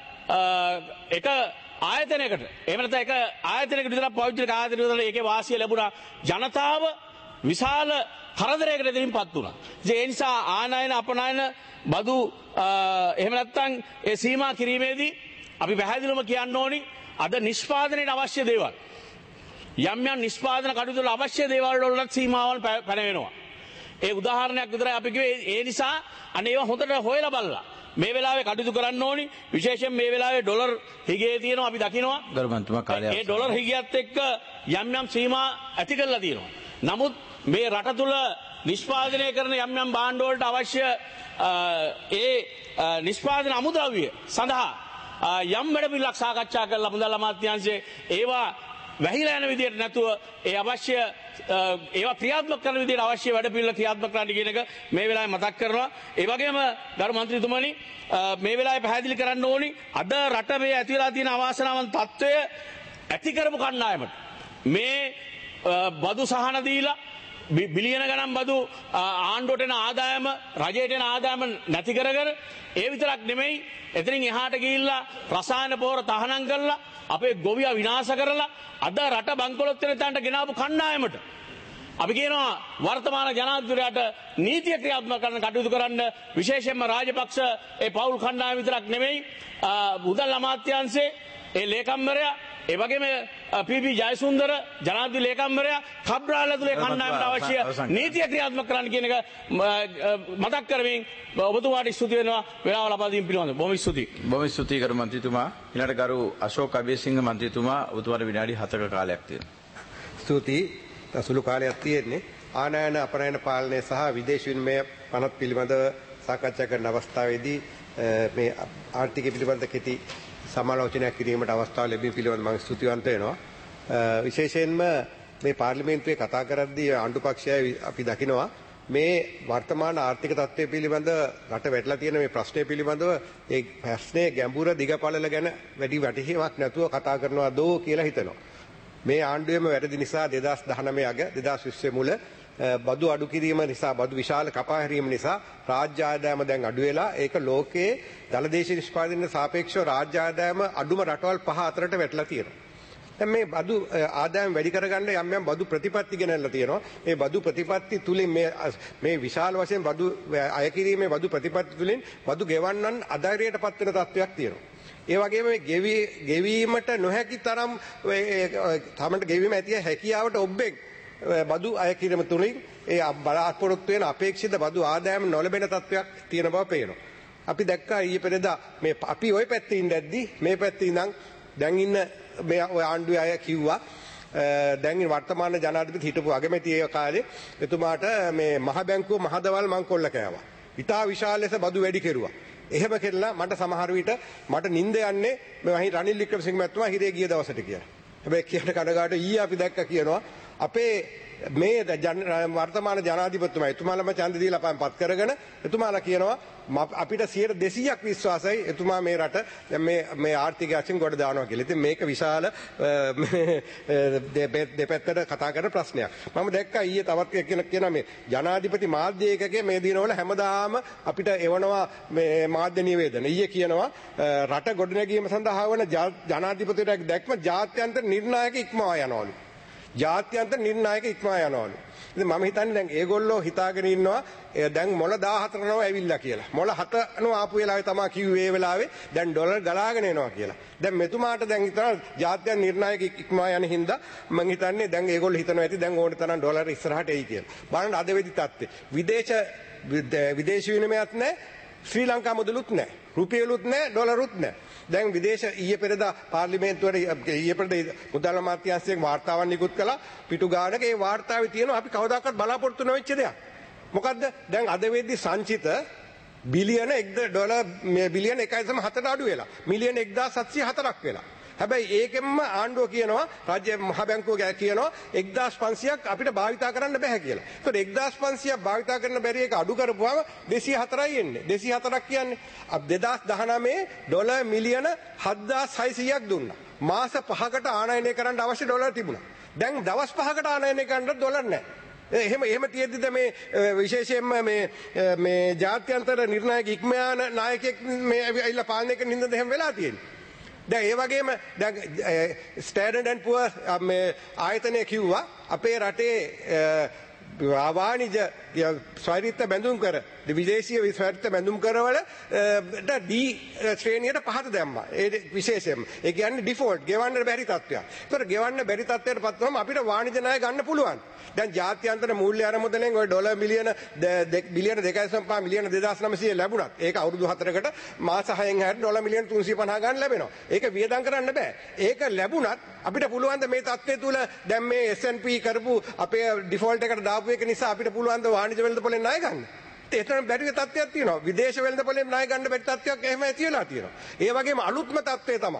එක ආයතනයකට එහෙම නැත්නම් එක ආයතනයකට විතර පෞද්ගලික ආයතනයකට විතර ඒකේ වාසිය ලැබුණා. ජනතාව විශාල කරදරයකට දෙමින්පත් වුණා. ඒ නිසා ආනයන අපනයන බදු එහෙම නැත්නම් ඒ සීමා කිරීමේදී අපි පැහැදිලිවම කියන්න ඕනි අද නිෂ්පාදනයට අවශ්‍ය දේවල් යම් යම් නිෂ්පාදන කටයුතු වල අවශ්‍ය දේවල් වලට සීමාවල් පැනවෙනවා. ඒ උදාහරණයක් විතරයි අපි කිව්වේ. ඒ නිසා අනේ ඒවා හොඳට හොයලා බලලා මේ වෙලාවේ කටයුතු කරන්න ඕනි. විශේෂයෙන් මේ වෙලාවේ ඩොලර් හිගේ තියෙනවා අපි දකිනවා. ගරුමන්තුමා කාලය ඒ ඩොලර් හිගියත් එක්ක යම් යම් සීමා ඇති කරලා තියෙනවා. නමුත් මේ රට තුල නිෂ්පාදනය කරන යම් යම් භාණ්ඩ වලට අවශ්‍ය ඒ නිෂ්පාදන අමුද්‍රව්‍ය සඳහා යම් වැඩ පිළිවෙලක් සාකච්ඡා කරලා මුදල් අමාත්‍යාංශයේ ඒවා වැහිලා යන විදිහට නැතුව ඒ අවශ්‍ය ඒවා ක්‍රියාත්මක කරන විදිහට අවශ්‍ය වැඩ පිළිවෙල ක්‍රියාත්මක කරන්න කියන එක මේ වෙලාවේ මතක් කරනවා. ඒ වගේම ගරු මන්ත්‍රීතුමනි මේ වෙලාවේ පැහැදිලි කරන්න ඕනි අද රට මේ ඇති වෙලා තියෙන අවාසනාවන්ත තත්ත්වය ඇති කරපු කණ්ඩායමට මේ බදු සහන දීලා බිලියන ගණන් බදු ආණ්ඩුවට එන ආදායම රජයට එන ආදායම නැති කරගෙන ඒ විතරක් නෙමෙයි එතනින් එහාට ගිහිල්ලා රසායන පොහොර තහනම් කරලා අපේ ගොවියා විනාශ කරලා අද රට බංකොලොත් වෙන තැනට ගෙනාවු කණ්ඩායමට අපි කියනවා වර්තමාන ජනාධිපතියට නීතිය ක්‍රියාත්මක කරන්න කටයුතු කරන්න විශේෂයෙන්ම රාජපක්ෂ ඒ පෞල් කණ්ඩායම විතරක් නෙමෙයි මුදල් අමාත්‍යාංශයේ ඒ ලේකම්වරයා ඒ වගේම පී.පී. ජයසුන්දර ජනාධිපති ලේකම්වරයා කබ්‍රාල් ඇතුලේ කණ්ඩායමට අවශ්‍ය නීතිය ක්‍රියාත්මක කරන්න කියන එක මතක් කරමින් ඔබතුමාට ස්තුති වෙනවා වෙලාව ලබා දීම පිළිබඳව බොහොම ස්තුතියි. බොහොම ස්තුතියි ගරු මන්ත්‍රීතුමා. ඊළඟට ගරු අශෝක් අබේසිංහ මන්ත්‍රීතුමා ඔබතුමාට විනාඩි හතක කාලයක් තියෙනවා. ස්තුතියි. සුළු කාලයක් තියෙන්නේ. ආනයන අපනයන පාලනය සහ විදේශ විනිමය පනත් පිළිබඳව සාකච්ඡා කරන අවස්ථාවේදී මේ ආර්ථිකය පිළිබඳ කෙටි සමාලෝචනයක් කිරීමට අවස්ථාව ලැබීම පිළිබඳව මම ස්තුතිවන්ත වෙනවා. විශේෂයෙන්ම මේ පාර්ලිමේන්තුවේ කතා කරද්දී ආණ්ඩු පක්ෂයයි අපි දකිනවා මේ වර්තමාන ආර්ථික තත්ත්වය පිළිබඳ රට වැටලා තියෙන මේ ප්‍රශ්නය පිළිබඳව ඒ ප්‍රශ්නේ ගැඹුර දිගපළල ගැන වැඩි වැටහීමක් නැතුව කතා කරනවා දෝ කියලා හිතනවා. මේ ආණ්ඩුවේම වැරදි නිසා දෙදාස් දහනවය අග දෙදාස් විස්ස මුල බදු අඩු කිරීම නිසා බදු විශාල කපා හැරීම නිසා රාජ්‍ය ආදායම දැන් අඩු වෙලා ඒක ලෝකයේ දලදේශීය නිෂ්පාදනයට සාපේක්ෂව රාජ්‍ය ආදායම අඩුම රටවල් පහ අතරට වැටලා තියෙනවා. දැන් මේ බදු ආදායම් වැඩි කරගන්න යම් යම් බදු ප්‍රතිපත්ති ගෙනල්ලා තියෙනවා. මේ බදු ප්‍රතිපත්ති තුලින් මේ මේ විශාල වශයෙන් බදු අය කිරීමේ බදු ප්‍රතිපත්ති තුලින් බදු ගෙවන්නන් අධෛර්යයට පත් වෙන තත්ත්වයක් තියෙනවා. ඒ වගේම මේ ගෙවි ගෙවීමට නොහැකි තරම් තමන්ට ගෙවීම ඇති හැකියාවට ඔබ්බෙක් බදු අය කිරීම තුලින් ඒ බලාපොරොත්තු වෙන අපේක්ෂිත බදු ආදායම නොලැබෙන තත්ත්වයක් තියෙන බව පේනවා. අපි දැක්කා ඊයේ පෙරේදා මේ අපි ওই පැත්තේ ඉඳද්දි මේ පැත්තේ ඉඳන් දැන් ඉන්න මේ ඔය ආණ්ඩුවේ අය කිව්වා දැන් වර්තමාන ජනාධිපති හිටපු අගමැති ඒ කාලේ එතුමාට මේ මහ බැංකුව මහදවල් මං කොල්ල කෑවා. ඉතා විශාල ලෙස බදු වැඩි කෙරුවා. එහෙම කෙරලා මට සමහර විට මට නිින්ද යන්නේ මේ වහි රනිල් වික්‍රමසිංහ මහත්මයා හිරේ ගිය දවසට කියලා. හැබැයි කියන කඩගාට ඊයේ අපි දැක්ක කියනවා අපේ මේ වර්තමාන ජනාධිපතිතුමා එතුමාලම ඡන්ද දීලා අපන්පත් කරගෙන එතුමාලා කියනවා අපිට සියයට දෙසීයක් විශ්වාසයි එතුමා මේ රට මේ මේ ආර්ථික වශයෙන් ගොඩ දානවා කියලා. ඉතින් මේක විශාල දෙපැත්තට කතා කරන ප්‍රශ්නයක්. මම දැක්කා ඊයේ තවත් කෙනෙක් කියනවා මේ ජනාධිපති මාධ්‍ය ඒකකයේ මේ දිනවල හැමදාම අපිට එවනවා මේ මාධ්‍ය නිවේදන. ඊයේ කියනවා රට ගොඩනැගීම සඳහා වන ජනාධිපතිවරයෙක් දැක්ම ජාත්‍යන්තර නිර්ණායක ඉක්මවා යනවලු. ජාත්‍යන්තර නිර්ණායක ඉක්මවා යනවලු. ඉතින් මම හිතන්නේ දැන් ඒගොල්ලෝ හිතාගෙන ඉන්නවා දැන් මොළ දාහතර නව ඇවිල්ලා කියලා. මොළ හත නව ආපු වෙලාවේ තමයි කිව්වේ ඒ වෙලාවේ දැන් ඩොලර් ගලාගෙන එනවා කියලා. දැන් මෙතුමාට දැන් හිතනවා ජාත්‍යන්තර නිර්ණායක ඉක්මවා යන හින්දා මම හිතන්නේ දැන් ඒගොල්ලෝ හිතනවා ඇති දැන් ඕන තරම් ඩොලර් ඉස්සරහට එයි කියලා. බලන්න අද වෙදි තත්ත්වය. විදේශ විදේශ විනිමයත් නැහැ. ශ්‍රී ලංකා මුදලුත් නැහැ. රුපියලුත් නැහැ. ඩොලරුත් නැහැ. දැන් විදේශ ඊයේ පෙරදා පාර්ලිමේන්තුවේ ඊයේ පෙරදා මුදල් අමාත්‍යාංශයෙන් වාර්තාවක් නිකුත් කළා පිටු ගානක ඒ වාර්තාවේ තියෙනවා අපි කවදාකවත් බලාපොරොත්තු නොවෙච්ච දෙයක්. මොකද්ද? දැන් අද වෙද්දි සංචිත බිලියන ඩොලර් බිලියන එකයි දශම හතට අඩු වෙලා මිලියන එක්දාස් හත්සිය හතරක් වෙලා. හැබැයි ඒකෙන්ම ආණ්ඩුව කියනවා රාජ්‍ය මහ බැංකුව කියනවා එක්දාස් පන්සියයක් අපිට භාවිතා කරන්න බෑ කියලා. ඒතකොට එක්දාස් පන්සියයක් භාවිතා කරන්න බැරි එක අඩු කරපුවාම දෙසිය හතරයි එන්නේ. දෙසිය හතරක් කියන්නේ දෙදාස් දහනවයේ ඩොලර් මිලියන හත්දාස් හයසීයක් දුන්නා. මාස පහකට ආනයනය කරන්න අවශ්‍ය ඩොලර් තිබුණා. දැන් දවස් පහකට ආනයනය කරන්න ඩොලර් නැහැ. එහෙම එහෙම තියෙද්දිද මේ විශේෂයෙන්ම මේ මේ ජාත්‍යන්තර නිර්ණායක ඉක්මයාන නායකයෙක් මේ ඇවිල්ලා පාලනය කරන හින්දාද එහෙම වෙලා තියෙන්නේ. දැන් ඒ වගේම දැන් ස්ටෑන්ඩඩ් ඇන්ඩ් පුවර් මේ ආයතනය කිව්වා අපේ රටේ වාණිජ ස්වෛරීත්ව බැඳුම් කර විදේශීය ස්වෛරීත්ව බැඳුම් කරවල ඩී ශ්‍රේණියට පහත දැම්මා. ඒ විශේෂයෙන්ම ඒ කියන්නේ ඩිෆෝල්ට් ගෙවන්න බැරි තත්ත්වයක්. ඒතර ගෙවන්න බැරි තත්ත්වයට පත් වුනම අපිට වාණිජ ණය ගන්න පුළුවන්. දැන් ජාත්‍යන්තර මූල්‍ය අරමුදලෙන් ওই ඩොලර් මිලියන බිලියන දෙකයි දශම පහ මිලියන දෙදාස් නවසිය ලැබුණත් ඒක අවුරුදු හතරකට මාස හයෙන් හැර ඩොලර් මිලියන තුන්සිය පනහ ගන්න ලැබෙනවා. ඒක වියදම් කරන්න බෑ. ඒක ලැබුණත් අපිට පුළුවන් ද මේ තත්ත්වය තුල දැන් මේ එස් ඇන්ඩ් පී කරපු අපේ ඩිෆෝල්ට් එකට දාපු එක නිසා අපිට පුළුවන් ද වාණිජ වෙළඳපොලෙන් ණය ගන්න. ඒතරම් බැරි තත්ත්වයක් තියෙනවා. විදේශ වෙළඳපොලෙන් ණය ගන්න බැරි තත්ත්වයක් එහෙම ඇති වෙලා තියෙනවා. ඒ වගේම අලුත්ම තත්ත්වය තමයි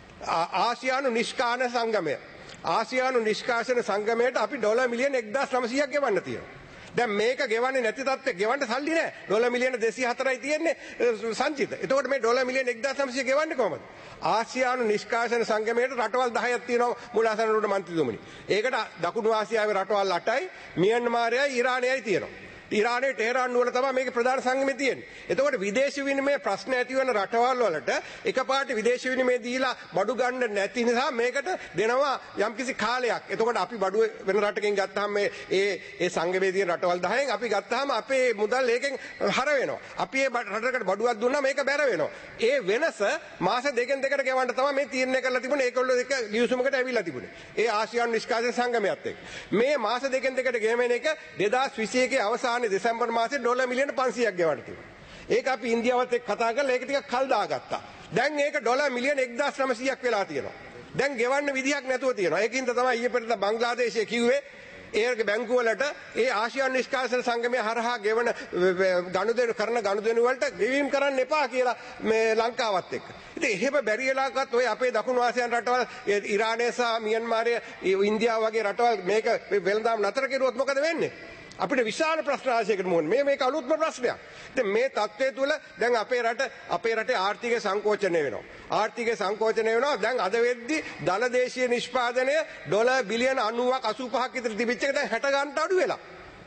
ආසියානු නිෂ්කාන සංගමය. ආසියානු නිෂ්කාශන සංගමයට අපි ඩොලර් මිලියන එක්දාස් නවසියයක් ගෙවන්න තියෙනවා. දැන් මේක ගෙවන්නේ නැති තත්ත්වෙ ගෙවන්න සල්ලි නැහැ. ඩොලර් මිලියන දෙසිය හතරයි තියෙන්නේ සංචිත. එතකොට මේ ඩොලර් මිලියන එක්දාස් නවසිය ගෙවන්නේ කොහමද? ආසියානු නිෂ්කාශන සංගමයට රටවල් දහයක් තියෙනවා මූලාසනරුවට මන්ත්‍රීතුමනි. ඒකට දකුණු ආසියාවේ රටවල් අටයි මියන්මාරයයි ඉරානයයි තියෙනවා. ඉරානයේ ටෙහෙරාන් නුවර තමයි මේකේ ප්‍රධාන සංගමය තියෙන්නේ. එතකොට විදේශ විනිමය ප්‍රශ්න ඇති වෙන රටවල් වලට එකපාරට විදේශ විනිමය දීලා බඩු ගන්න නැති නිසා මේකට දෙනවා යම්කිසි කාලයක්. එතකොට අපි බඩු වෙන රටකින් ගත්තාම මේ ඒ ඒ සංගමයේ තියෙන රටවල් දහයෙන් අපි ගත්තාම අපේ මුදල් ඒකෙන් හර වෙනවා. අපි ඒ රටකට බඩුවක් දුන්නා මේක බැර වෙනවා. ඒ වෙනස මාස දෙකෙන් දෙකට ගෙවන්න තමයි මේ තීරණය කරලා තිබුණේ. ඒකවල එක ගිවිසුමකට ඇවිල්ලා තිබුණේ. ඒ ආසියානු නිෂ්කාශන සංගමයත් එක්ක. මේ මාස දෙකෙන් දෙකට ගෙවෙන එක දෙදාස් විසි එකේ අවසාන දෙසැම්බර් මාසේ ඩොලර් මිලියන පන්සියයක් ගෙවන්න තිබුණා. ඒක අපි ඉන්දියාවත් එක්ක කතා කරලා ඒක ටිකක් කල් දාගත්තා. දැන් ඒක ඩොලර් මිලියන එක්දාස් නවසියයක් වෙලා තියෙනවා. දැන් ගෙවන්න විදිහක් නැතුව තියෙනවා. ඒකින්ද තමයි ඊයේ පෙරේද බංග්ලාදේශයේ කිව්වේ ඒ බැංකු වලට ඒ ආසියානු නිෂ්කාශන සංගමය හරහා ගෙවන ගනුදෙනු කරන ගනුදෙනු වලට ගෙවීම් කරන්න එපා කියලා මේ ලංකාවත් එක්ක. ඉතින් එහෙම බැරි වෙලාවකත් ඔය අපේ දකුණු ආසියානු රටවල් ඉරානය සහ මියන්මාරය ඉන්දියාව වගේ රටවල් මේක වෙළඳාම් නතර කෙරුවොත් මොකද වෙන්නේ? අපිට විශාල ප්‍රශ්න රාශියකට මුහුණ මේ මේක අලුත්ම ප්‍රශ්නයක්. ඉතින් මේ තත්ත්වය තුළ දැන් අපේ රට අපේ රටේ ආර්ථික සංකෝචනය වෙනවා. ආර්ථික සංකෝචනය වෙනවා. දැන් අද වෙද්දි ධන දේශීය නිෂ්පාදනය ඩොලර් බිලියන අනූවක් අසූපහක් විතර තිබිච්ච එක දැන් හැට ගන්නට අඩු වෙලා.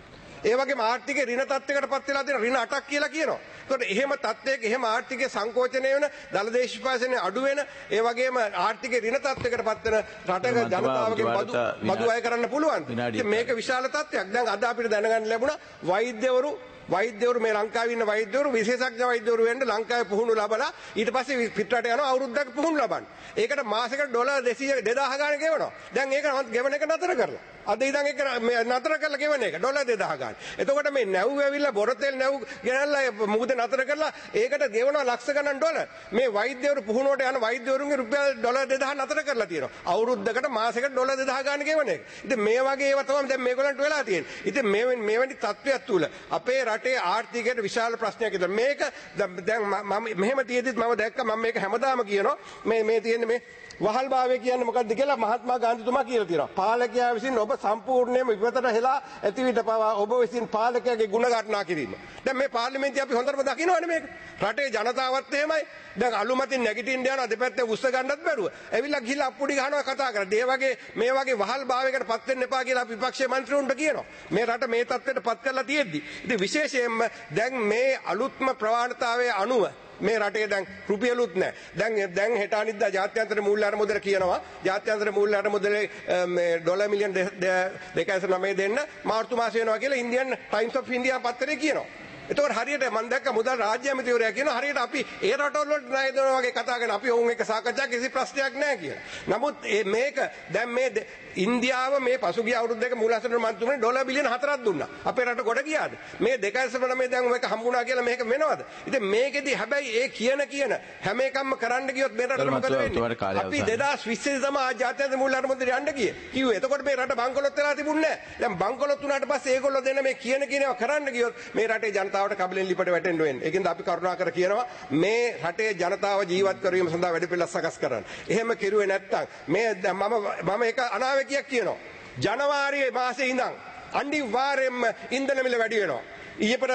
ඒ වගේම ආර්ථිකේ ඍණ තත්ත්වයකට පත් වෙලා තියෙන ඍණ අටක් කියලා කියනවා. ඒකට එහෙම තත්ත්වයක එහෙම ආර්ථිකයේ සංකෝචනය වෙන දල දේශපාලනයේ අඩු වෙන ඒ වගේම ආර්ථිකයේ ඍණ තත්ත්වයකට පත් වෙන රටක ජනතාවගේ බදු බදු අය කරන්න පුළුවන්. මේක විශාල තත්ත්වයක්. දැන් අද අපිට දැනගන්න ලැබුණා වෛද්‍යවරු වෛද්‍යවරු මේ ලංකාවේ ඉන්න වෛද්‍යවරු විශේෂඥ වෛද්‍යවරු වෙන්න ලංකාවේ පුහුණු ලබලා ඊට පස්සේ පිටරට යනවා අවුරුද්දක් පුහුණු ලබන්න. ඒකට මාසෙකට ඩොලර් දෙසීය දෙදාහ ගාණක් ගෙවනවා. දැන් ඒක ගෙවන එක නතර කරලා. අද ඉඳන් ඒක නතර කරලා ගෙවන එක ඩොලර් දෙදාහ ගාණක්. එතකොට මේ නැව් ඇවිල්ලා බොරතෙල් නැව් ගෙනල්ලා මුහුද නතර කරලා ඒකට ගෙවනවා ලක්ෂ ගණන් ඩොලර්. මේ වෛද්‍යවරු පුහුණුවට යන වෛද්‍යවරුන්ගේ රුපියල් ඩොලර් දෙදාහ නතර කරලා තියෙනවා. අවුරුද්දකට මාසෙකට ඩොලර් දෙදාහ ගාණක් ගෙවන එක. ඉතින් මේ වගේ ඒවා තමයි දැන් මේගොල්ලන්ට වෙලා තියෙන්නේ. ඉතින් මේ මෙවැනි තත්ත්වයක් තුල අපේ රටේ ආර්ථිකයට විශාල ප්‍රශ්නයක් ඉදලා මේක දැන් මම මෙහෙම තියෙද්දිත් මම දැක්කා මම මේක හැමදාම කියනවා මේ මේ තියෙන්නේ මේ වහල්භාවය කියන්නේ මොකක්ද කියලා මහත්මා ගාන්ධිතුමා කියලා තියෙනවා. පාලකයා විසින් ඔබ සම්පූර්ණයෙන්ම විපතට හෙලා ඇති විට පවා ඔබ විසින් පාලකයාගේ ගුණ ගණනා කිරීම. දැන් මේ පාර්ලිමේන්තුවේ අපි හොඳටම දකින්නවනේ මේක. රටේ ජනතාවත් එහෙමයි. දැන් අලුමතින් නැගිටින්න යනවා දෙපැත්තේ උස්ස ගන්නත් බැරුව. ඇවිල්ලා ගිහිල්ලා අප්පුඩි ගහනවා කතා කරලා. ඒ වගේ මේ වගේ වහල්භාවයකට පත් වෙන්න එපා කියලා අපි විපක්ෂයේ മന്ത്രിවරුන්ට කියනවා. මේ රට මේ තත්ත්වයට පත් කරලා තියෙද්දි. ඉතින් විශේෂයෙන්ම දැන් මේ අලුත්ම ප්‍රවණතාවයේ අනුව මේ රටේ දැන් රුපියලුත් නැහැ. දැන් දැන් හෙට අනිද්දා ජාත්‍යන්තර මූල්‍ය අරමුදල කියනවා ජාත්‍යන්තර මූල්‍ය අරමුදලේ මේ ඩොලර් මිලියන් දෙකයි නවය දෙන්න මාර්තු මාසෙ වෙනවා කියලා ඉන්දියන් ටයිම්ස් ඔෆ් ඉන්ඩියා පත්තරේ කියනවා. එතකොට හරියට මම දැක්ක මුදල් රාජ්‍ය ඇමතිවරයා කියනවා හරියට අපි ඒ රටවල වලට ණය දෙනවා වගේ කතා කරන අපි ඔවුන් එක්ක සාකච්ඡා කිසි ප්‍රශ්නයක් නැහැ කියලා. නමුත් මේක දැන් මේ ඉන්දියාව මේ පසුගිය අවුරුදු දෙක මූලසන මන්ත්‍රීතුමනි ඩොලර් බිලියන හතරක් දුන්නා. අපේ රට ගොඩ ගියාද? මේ දෙකයි නවය දැන් මේක හම්බුණා කියලා මේක වෙනවද? ඉතින් මේකෙදි හැබැයි ඒ කියන කියන හැම එකක්ම කරන්න ගියොත් මේ රටට මොකද වෙන්නේ? අපි දෙදාස් විස්සේ තමයි ජාත්‍යන්තර මූල්‍ය අරමුදලට යන්න ගියේ. කිව්වේ එතකොට මේ රට බංකොලොත් වෙලා තිබුණේ නැහැ. දැන් බංකොලොත් වුණාට පස්සේ ඒගොල්ලෝ දෙන මේ කියන කියනවා කරන්න ගියොත් මේ රටේ ජනතාවට කබලෙන් ලිපට වැටෙන්න වෙන්නේ. ඒකෙන්ද අපි කරුණාකර කියනවා මේ රටේ ජනතාව ජීවත් කරවීම සඳහා වැඩපිළිවෙළ සකස් කරන්න. එහෙම කෙරුවේ නැත්නම් මේ මම මම ඒක අනාවැකියක් කියනවා. ජනවාරි මාසේ ඉඳන් අනිවාර්යයෙන්ම ඉන්ධන මිල වැඩි වෙනවා. ඊයේ පෙර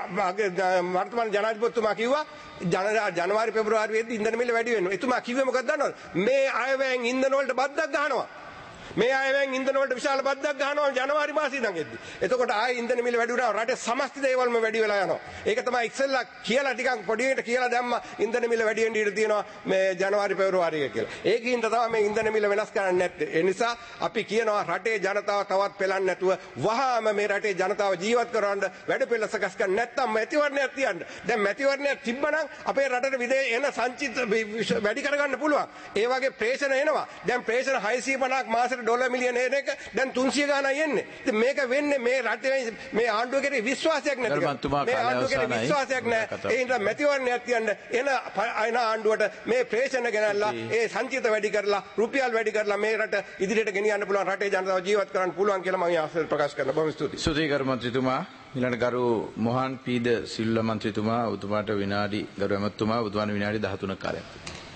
වර්තමාන ජනාධිපතිතුමා කිව්වා ජනවාරි පෙබරවාරි වෙද්දී ඉන්ධන මිල වැඩි වෙනවා. එතුමා කිව්වේ මොකක්ද දන්නවද? මේ අයවැයෙන් ඉන්ධන වලට බද්දක් ගහනවා. මේ අයවැයෙන් ඉන්ධන වලට විශාල බද්දක් ගහනවා ජනවාරි මාසේ ඉඳන් එද්දි. එතකොට ආයේ ඉන්ධන මිල වැඩි වුණා. රටේ සමස්ත දේවල්ම වැඩි වෙලා යනවා. ඒක තමයි ඉක්සෙල්ලා කියලා ටිකක් පොඩියට කියලා දැම්මා ඉන්ධන මිල වැඩි වෙන්න ඉඩ තියෙනවා මේ ජනවාරි පෙබරවාරි කියලා. ඒකින් තමයි මේ ඉන්ධන මිල වෙනස් කරන්නේ නැත්තේ. ඒ නිසා අපි කියනවා රටේ ජනතාව තවත් පෙළන්නේ නැතුව වහාම මේ රටේ ජනතාව ජීවත් කරවන්න වැඩපිළිවෙළ සකස් කරන්න නැත්නම් මැතිවරණයක් තියන්න. දැන් මැතිවරණයක් තිබ්බනම් අපේ රටට විදේ එන සංචිත වැඩි කරගන්න පුළුවන්. ඒ වගේ ප්‍රේෂණ එනවා. දැන් ප්‍රේෂණ හයසිය පනහක් මාසෙට ඩොලර් මිලියන එන එක දැන් තුන්සිය ගානක් එන්නේ. ඉතින් මේක වෙන්නේ මේ රටේ මේ ආණ්ඩුව කෙරේ විශ්වාසයක් නැති නිසා. මේ ආණ්ඩුව කෙරේ විශ්වාසයක් නැහැ. ඒ හින්දා මැතිවරණයක් තියන්න එන එන ආණ්ඩුවට මේ ප්‍රේෂණ ගෙනල්ලා ඒ සංචිත වැඩි කරලා රුපියල් වැඩි කරලා මේ රට ඉදිරියට ගෙනියන්න පුළුවන් රටේ ජනතාව ජීවත් කරන්න පුළුවන් කියලා මම ආශාව ප්‍රකාශ කරනවා. බොහොම ස්තුතියි. ස්තුතියි ගරු මන්ත්‍රීතුමා. ඊළඟ ගරු මොහන් පීද සිල්ව මන්ත්‍රීතුමා උතුමාට විනාඩි ගරු ඇමතුමා උතුමාට විනාඩි දහතුනක කාලයක්.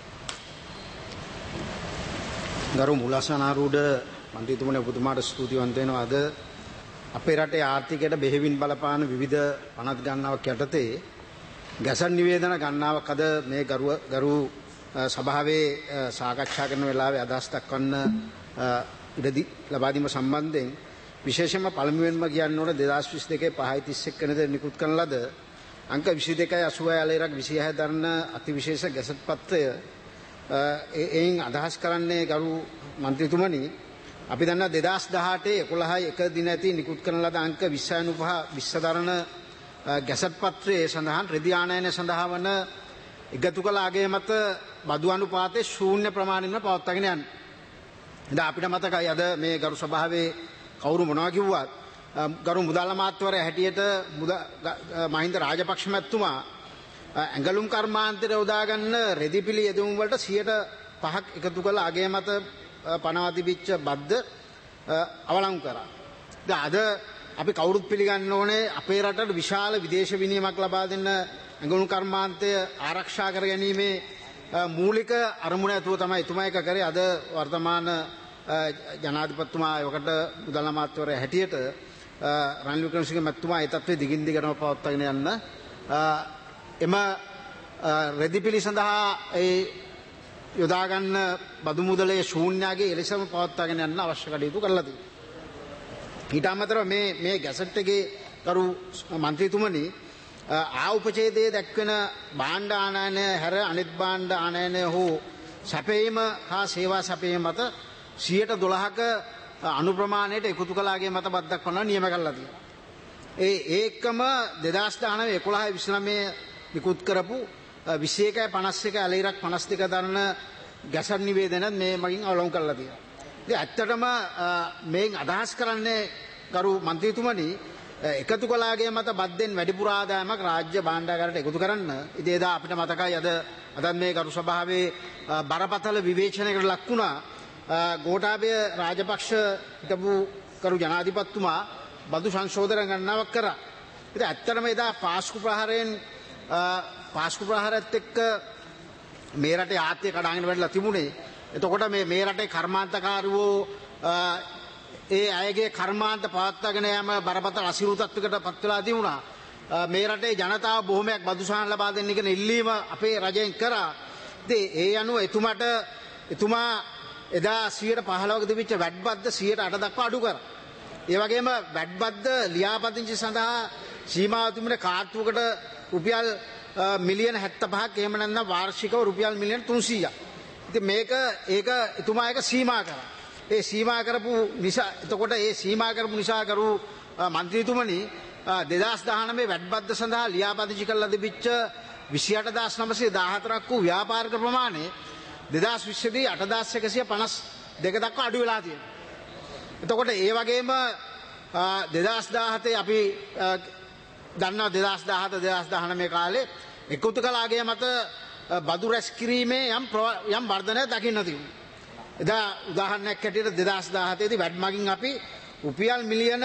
ගරු මුලසනාරූඪ මන්ත්‍රීතුමනි ඔබතුමාට ස්තුතිවන්ත වෙනවා. අද අපේ රටේ ආර්ථිකයට බෙහෙවින් බලපාන විවිධ පනත් ගණනාවක් යටතේ ගැසට් නිවේදන ගණනාවක් අද මේ ගරු ගරු සභාවේ සාකච්ඡා කරන වෙලාවේ අදහස් දක්වන්න ඉඩ ලබා දීම සම්බන්ධයෙන් විශේෂයෙන්ම පළමුවෙන්ම කියන්න ඕන දෙදාස් විසිදෙකේ පහයි තිස් එක් වෙනිදා නිකුත් කරන ලද අංක විසි දෙකයි අසූවයි අලෙරක් විසිහය දරන අතිවිශේෂ ගැසට් පත්‍රය එයින් අදහස් කරන්නේ ගරු මන්ත්‍රීතුමනි අපි දන්නා දෙදාස් දහඅටේ එකොළහයි එක දින ඇති නිකුත් කරන ලද අංක විස්සයි අනූපහ විස්ස දරන ගැසට් පත්‍රයේ සඳහන් රෙදි ආනයනය සඳහා වන එකතු කළ අගය මත බදු අනුපාතයේ ශූන්‍ය ප්‍රමාණයෙන්ම පවත්වාගෙන යන්නේ. ඉතින් අපිට මතකයි අද මේ ගරු සභාවේ කවුරු මොනවා කිව්වත් ගරු මුදල් අමාත්‍යවරයා හැටියට මහින්ද රාජපක්ෂ මැතිතුමා ඇඟලුම් කර්මාන්තයට යොදා ගන්න රෙදිපිලි යෙදුම් වලට සියයට පහක් එකතු කළ අගය මත පනවා තිබිච්ච බද්ද අවලංගු කරා. දැන් අද අපි කවුරුත් පිළිගන්න ඕනේ අපේ රටට විශාල විදේශ විනිමයක් ලබා දෙන්න ඇඟලුම් කර්මාන්තය ආරක්ෂා කර ගැනීමේ මූලික අරමුණ ඇතුව තමයි එතුමා එක කරේ. අද වර්තමාන ජනාධිපතිතුමා යකට මුදල් අමාත්‍යවරයා හැටියට රනිල් වික්‍රමසිංහ මැතිතුමා ඒ තත්ත්වයේ දිගින් දිගටම පවත්වාගෙන යන්න එම රෙදිපිලි සඳහා ඒ යොදා ගන්න බදු මුදලේ ශූන්‍යගේ එලෙසම පවත්වාගෙන යන්න අවශ්‍ය කටයුතු කරලා තියෙනවා. ඊට අමතරව මේ මේ ගැසට් එකේ කරු මන්ත්‍රීතුමනි ආ උපඡේදයේ දක්වන භාණ්ඩ ආනයනය හැර අනිත් භාණ්ඩ ආනයනය හෝ සැපයීම හා සේවා සැපයීම මත සියයට දොළහක අනුප්‍රමාණයට එකතු කළාගේ මත බද්දක් වන්න නියම කරලා තියෙනවා. ඒ ඒකම දෙදාස් දහනවය එකොළහයි විසිනවය නිකුත් කරපු විසි එකයි පනස් එක අලෙරක් පනස් දෙක දරන ගැසට් නිවේදනත් මේ මගින් අවලංගු කරලා තියෙනවා. ඉතින් ඇත්තටම මේන් අදහස් කරන්නේ ගරු මන්ත්‍රීතුමනි එකතු කළාගේ මත බද්දෙන් වැඩිපුර ආදායමක් රාජ්‍ය භාණ්ඩාගාරයට එකතු කරන්න. ඉතින් එදා අපිට මතකයි අද අද මේ ගරු සභාවේ බරපතල විවේචනයකට ලක් වුණා ගෝඨාභය රාජපක්ෂ හිටපු කරු ජනාධිපතිතුමා බදු සංශෝධන ගණනාවක් කරා. ඉතින් ඇත්තටම එදා පාස්කු ප්‍රහාරයෙන් පාස්කු ප්‍රහාරයත් එක්ක මේ රටේ ආර්ථිකය කඩාගෙන වැටලා තිබුණේ. එතකොට මේ මේ රටේ කර්මාන්තකාරවෝ ඒ අයගේ කර්මාන්ත පවත්වාගෙන යාම බරපතල අසිරු තත්ත්වයකට පත් වෙලා තිබුණා. මේ රටේ ජනතාව බොහොමයක් බදු සහන ලබා දෙන්න කියන ඉල්ලීම අපේ රජයෙන් කරා. ඉතින් ඒ අනුව එතුමාට එතුමා එදා සියයට පහළොවක තිබිච්ච වැට් බද්ද සියයට අට දක්වා අඩු කරා. ඒ වගේම වැට් බද්ද ලියාපදිංචි සඳහා සීමාව තිබුණේ කාර්තුවකට රුපියල් මිලියන හැත්තපහක් එහෙම නැත්නම් වාර්ෂිකව රුපියල් මිලියන තුන්සීයක්. ඉතින් මේක ඒක එතුමා එක සීමා කරා. ඒ සීමා කරපු නිසා එතකොට ඒ සීමා කරපු නිසා කරු මන්ත්‍රීතුමනි දෙදාස් දහනවය වැඩබද්ද සඳහා ලියාපදිංචි කරලා තිබිච්ච විසිඅට හදාස් නවසිය දාහතරක් වූ ව්‍යාපාරික ප්‍රමාණය දෙදාස් විස්ස දී අටදාස් එකසිය පනස් දෙක දක්වා අඩු වෙලා තියෙනවා. එතකොට ඒ වගේම දෙදාස් දාහතේ අපි දන්නවා දෙදාස් දාහත දෙදාස් දහනවය කාලේ එකතු කලාගේ මත බදු රැස් කිරීමේ යම් යම් වර්ධනයක් දකින්න තිබුණා. එදා උදාහරණයක් හැටියට දෙදාස් දාහතේ දී වැඩමගින් අපි රුපියල් මිලියන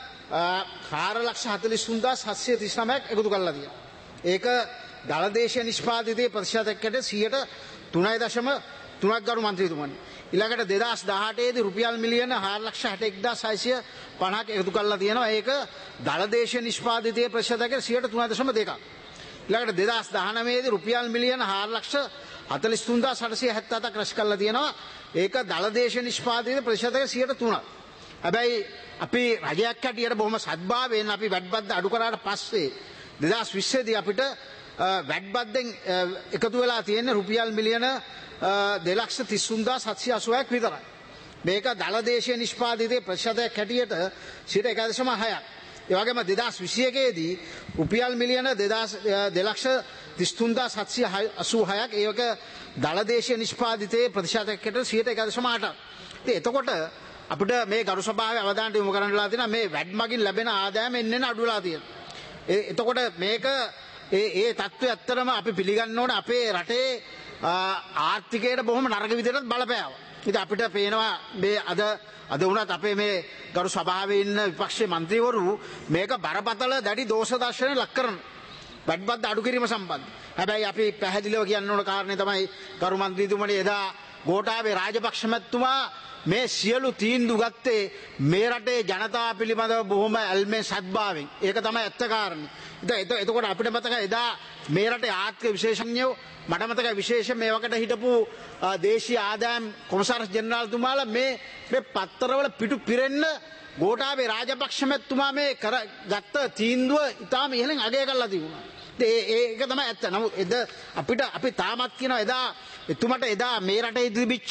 හාර ලක්ෂ හතළිස් තුන්දාස් හත්සිය තිස් නවයක් එකතු කරලා තියෙනවා. ඒක දළදේශීය නිෂ්පාදිතයේ ප්‍රතිශතයක් හැටියට සියයට තුනයි දශම තුනක් ගරු මන්ත්‍රීතුමනි. ඊළඟට දෙදාස් දහඅටේ දී රුපියල් මිලියන හාර ලක්ෂ හැට එක්දාස් හයසිය පනහක් එකතු කරලා තියෙනවා. ඒක දළදේශීය නිෂ්පාදිතයේ ප්‍රතිශතයක් හැටියට සියයට තුනයි දශම දෙකක්. ඊළඟට දෙදාස් දහනවය දී රුපියල් මිලියන හාර ලක්ෂ හතළිස් තුන්දාස් අටසිය හැත්තෑහක් රැස් කරලා තියෙනවා. ඒක දළදේශීය නිෂ්පාදිතයේ ප්‍රතිශතයක් සියයට තුනක්. හැබැයි අපි රජයක් හැටියට බොහොම සද්භාවයෙන් අපි වැඩබද්ද අඩු කරාට පස්සේ දෙදාස් විස්ස දී අපිට වැඩබද්දෙන් එකතු වෙලා තියෙන්නේ රුපියල් මිලියන දෙලක්ෂ තිස් තුන්දාස් හත්සිය අසූහයක් විතරයි. මේක දළදේශීය නිෂ්පාදිතයේ ප්‍රතිශතයක් හැටියට සියයට එක දශම හයක්. ඒ වගේම දෙදාස් විසි එකේ දී රුපියල් මිලියන දෙලක්ෂ තිස් තුන්දාස් හත්සිය අසූහයක් ඒක දළදේශීය නිෂ්පාදිතයේ ප්‍රතිශතයක් හැටියට සියයට එක දශම අටක්. ඉතින් එතකොට අපිට මේ ගරු සභාවේ අවධානයට යොමු කරන්න වෙලා තියෙනවා මේ වැඩමගින් ලැබෙන ආදායම එන්න අඩු වෙලා තියෙනවා. එතකොට මේක ඒ ඒ තත්ත්වය ඇත්තටම අපි පිළිගන්න ඕනේ අපේ රටේ ආර්ථිකයට බොහොම නරක විදිහට බලපෑවා. ඉතින් අපිට පේනවා මේ අද අද වුණත් අපේ මේ ගරු සභාවේ ඉන්න විපක්ෂයේ മന്ത്രിවරු මේක බරපතල දැඩි දෝෂ දර්ශන ලක් කරන වැඩබද්ද අඩු කිරීම සම්බන්ධ. හැබැයි අපි පැහැදිලිව කියන්න ඕන කාරණේ තමයි ගරු මන්ත්‍රීතුමනි එදා ගෝඨාභය රාජපක්ෂ මැතිතුමා මේ සියලු තීන්දුව ගත්තේ මේ රටේ ජනතාව පිළිබඳව බොහොම ඇල්මේ සද්භාවයෙන්. ඒක තමයි ඇත්ත කාරණේ. ඉතින් එතකොට අපිට මතකයි එදා මේ රටේ ආර්ථික විශේෂඥයෝ මට මතකයි විශේෂයෙන් මේ වකට හිටපු දේශීය ආදායම් කොමසාරිස් ජෙනරාල්තුමාලා මේ මේ පත්තරවල පිටු පිරෙන්න ගෝඨාභය රාජපක්ෂ මැතිතුමා මේ ගත්ත තීන්දුව ඉතාම ඉහළින් අගය කරලා තිබුණා. ඒක තමයි ඇත්ත. නමුත් එද අපිට අපි තාමත් කියනවා එදා එතුමට එදා මේ රටේ තිබිච්ච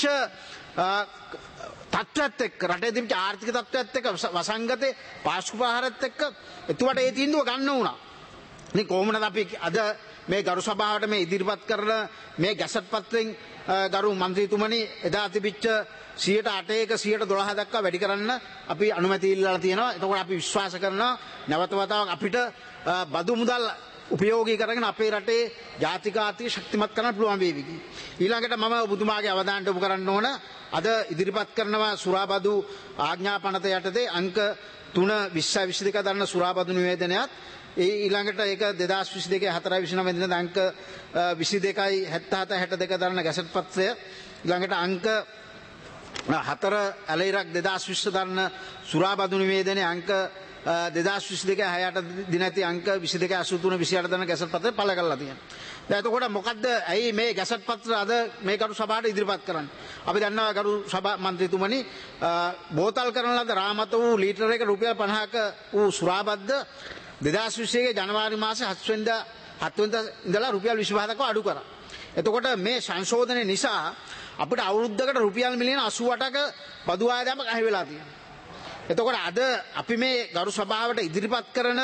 තත්ත්වයත් එක්ක රටේ තිබිච්ච ආර්ථික තත්ත්වයත් එක්ක වසංගතේ පාර්ශ්ව ප්‍රහාරත් එක්ක එතුමට ඒ තීන්දුව ගන්න වුණා. ඉතින් කොහොමද අපි අද මේ ගරු සභාවට මේ ඉදිරිපත් කරන මේ ගැසට් පත්‍රයෙන් ගරු මන්ත්‍රීතුමනි එදා තිබිච්ච සියයට අටක සියයට දොළහ දක්වා වැඩි කරන්න අපි අනුමැතිය ඉල්ලලා තියෙනවා. එතකොට අපි විශ්වාස කරනවා නැවත වතාවක් අපිට බදු මුදල් උපයෝගී කරගෙන අපේ රටේ ජාතික ආර්ථිකය ශක්තිමත් කරන්න පුළුවන් වේවි. ඊළඟට මම ඔබතුමාගේ අවධානයට යොමු කරන්න ඕන අද ඉදිරිපත් කරනවා සුරාබදු ආඥා පනත යටතේ අංක තුන විස්ස විසි දෙක දරන සුරාබදු නිවේදනයත් ඊළඟට ඒක දෙදාස් විසි දෙකේ හතරයි විසිනවය වෙනිදා අංක විසි දෙකයි හැත්තෑ හත හැට දෙක දරන ගැසට් පත්‍රය ඊළඟට අංක හතර ඇලයිරක් දෙදාස් විස්ස දරන සුරාබදු නිවේදනයේ අංක දෙදාස් විසි දෙක හයට දිනැති අංක විසි දෙක අසූ තුන විසි අට දරන ගැසට් පත්‍රය පළ කරලා තියෙනවා. දැන් එතකොට මොකද්ද ඇයි මේ ගැසට් පත්‍ර අද මේ ගරු සභාවට ඉදිරිපත් කරන්නේ? අපි දන්නවා ගරු සභා මන්ත්‍රීතුමනි බෝතල් කරන ලද රාමත වූ ලීටර එක රුපියල් පනහක වූ සුරාබද්ද දෙදාස් විසි එකේ ජනවාරි මාසේ හත් වෙනිදා හත් වෙනිදා ඉඳලා රුපියල් විසිපහ දක්වා අඩු කරා. එතකොට මේ සංශෝධනය නිසා අපිට අවුරුද්දකට රුපියල් මිලියන අසූ අටක බදු ආදායමක් අහි වෙලා තියෙනවා. එතකොට අද අපි මේ ගරු සභාවට ඉදිරිපත් කරන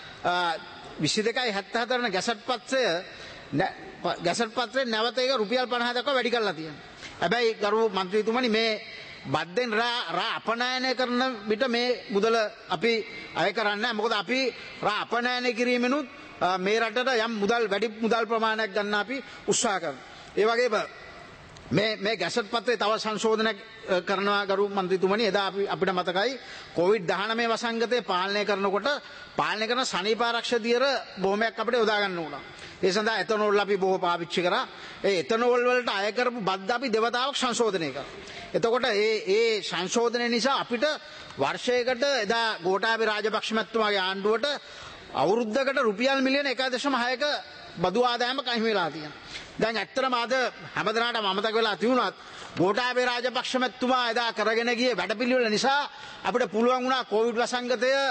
විසි දෙකයි හැත්තෑ හත දරන ගැසට් පත්‍රය ගැසට් පත්‍රයේ නැවත ඒක රුපියල් පනහ දක්වා වැඩි කරලා තියෙනවා. හැබැයි ගරු මන්ත්‍රීතුමනි මේ බද්දෙන් රා රා අපනයනය කරන විට මේ මුදල අපි අය කරන්නේ නැහැ. මොකද අපි රා අපනයනය කිරීමෙනුත් මේ රටට යම් මුදල් වැඩි මුදල් ප්‍රමාණයක් ගන්න අපි උත්සාහ කරනවා. ඒ වගේම මේ මේ ගැසට් පත්‍රයේ තව සංශෝධනයක් කරනවා ගරු මන්ත්‍රීතුමනි එදා අපි අපිට මතකයි කොවිඩ් දහනවය වසංගතය පාලනය කරනකොට පාලනය කරන සනීප ආරක්ෂක දියර බොහොමයක් අපිට යොදා ගන්න උනා. ඒ සඳහා එතනෝල් අපි බොහෝ පාවිච්චි කරා. ඒ එතනෝල් වලට අය කරපු බද්ද අපි දෙවතාවක් සංශෝධනය කරා. එතකොට ඒ ඒ සංශෝධනය නිසා අපිට වර්ෂයකට එදා ගෝඨාභය රාජපක්ෂ මැතිතුමාගේ ආණ්ඩුවට අවුරුද්දකට රුපියල් මිලියන එක දශම හයක බදු ආදායමක් අහිමි වෙලා තියෙනවා. දැන් ඇත්තටම අද හැමදෙනාටම අමතක වෙලා තියුණත් ගෝඨාභය රාජපක්ෂ මැතිතුමා එදා කරගෙන ගියේ වැඩපිළිවෙල නිසා අපිට පුළුවන් වුණා කොවිඩ් වසංගතය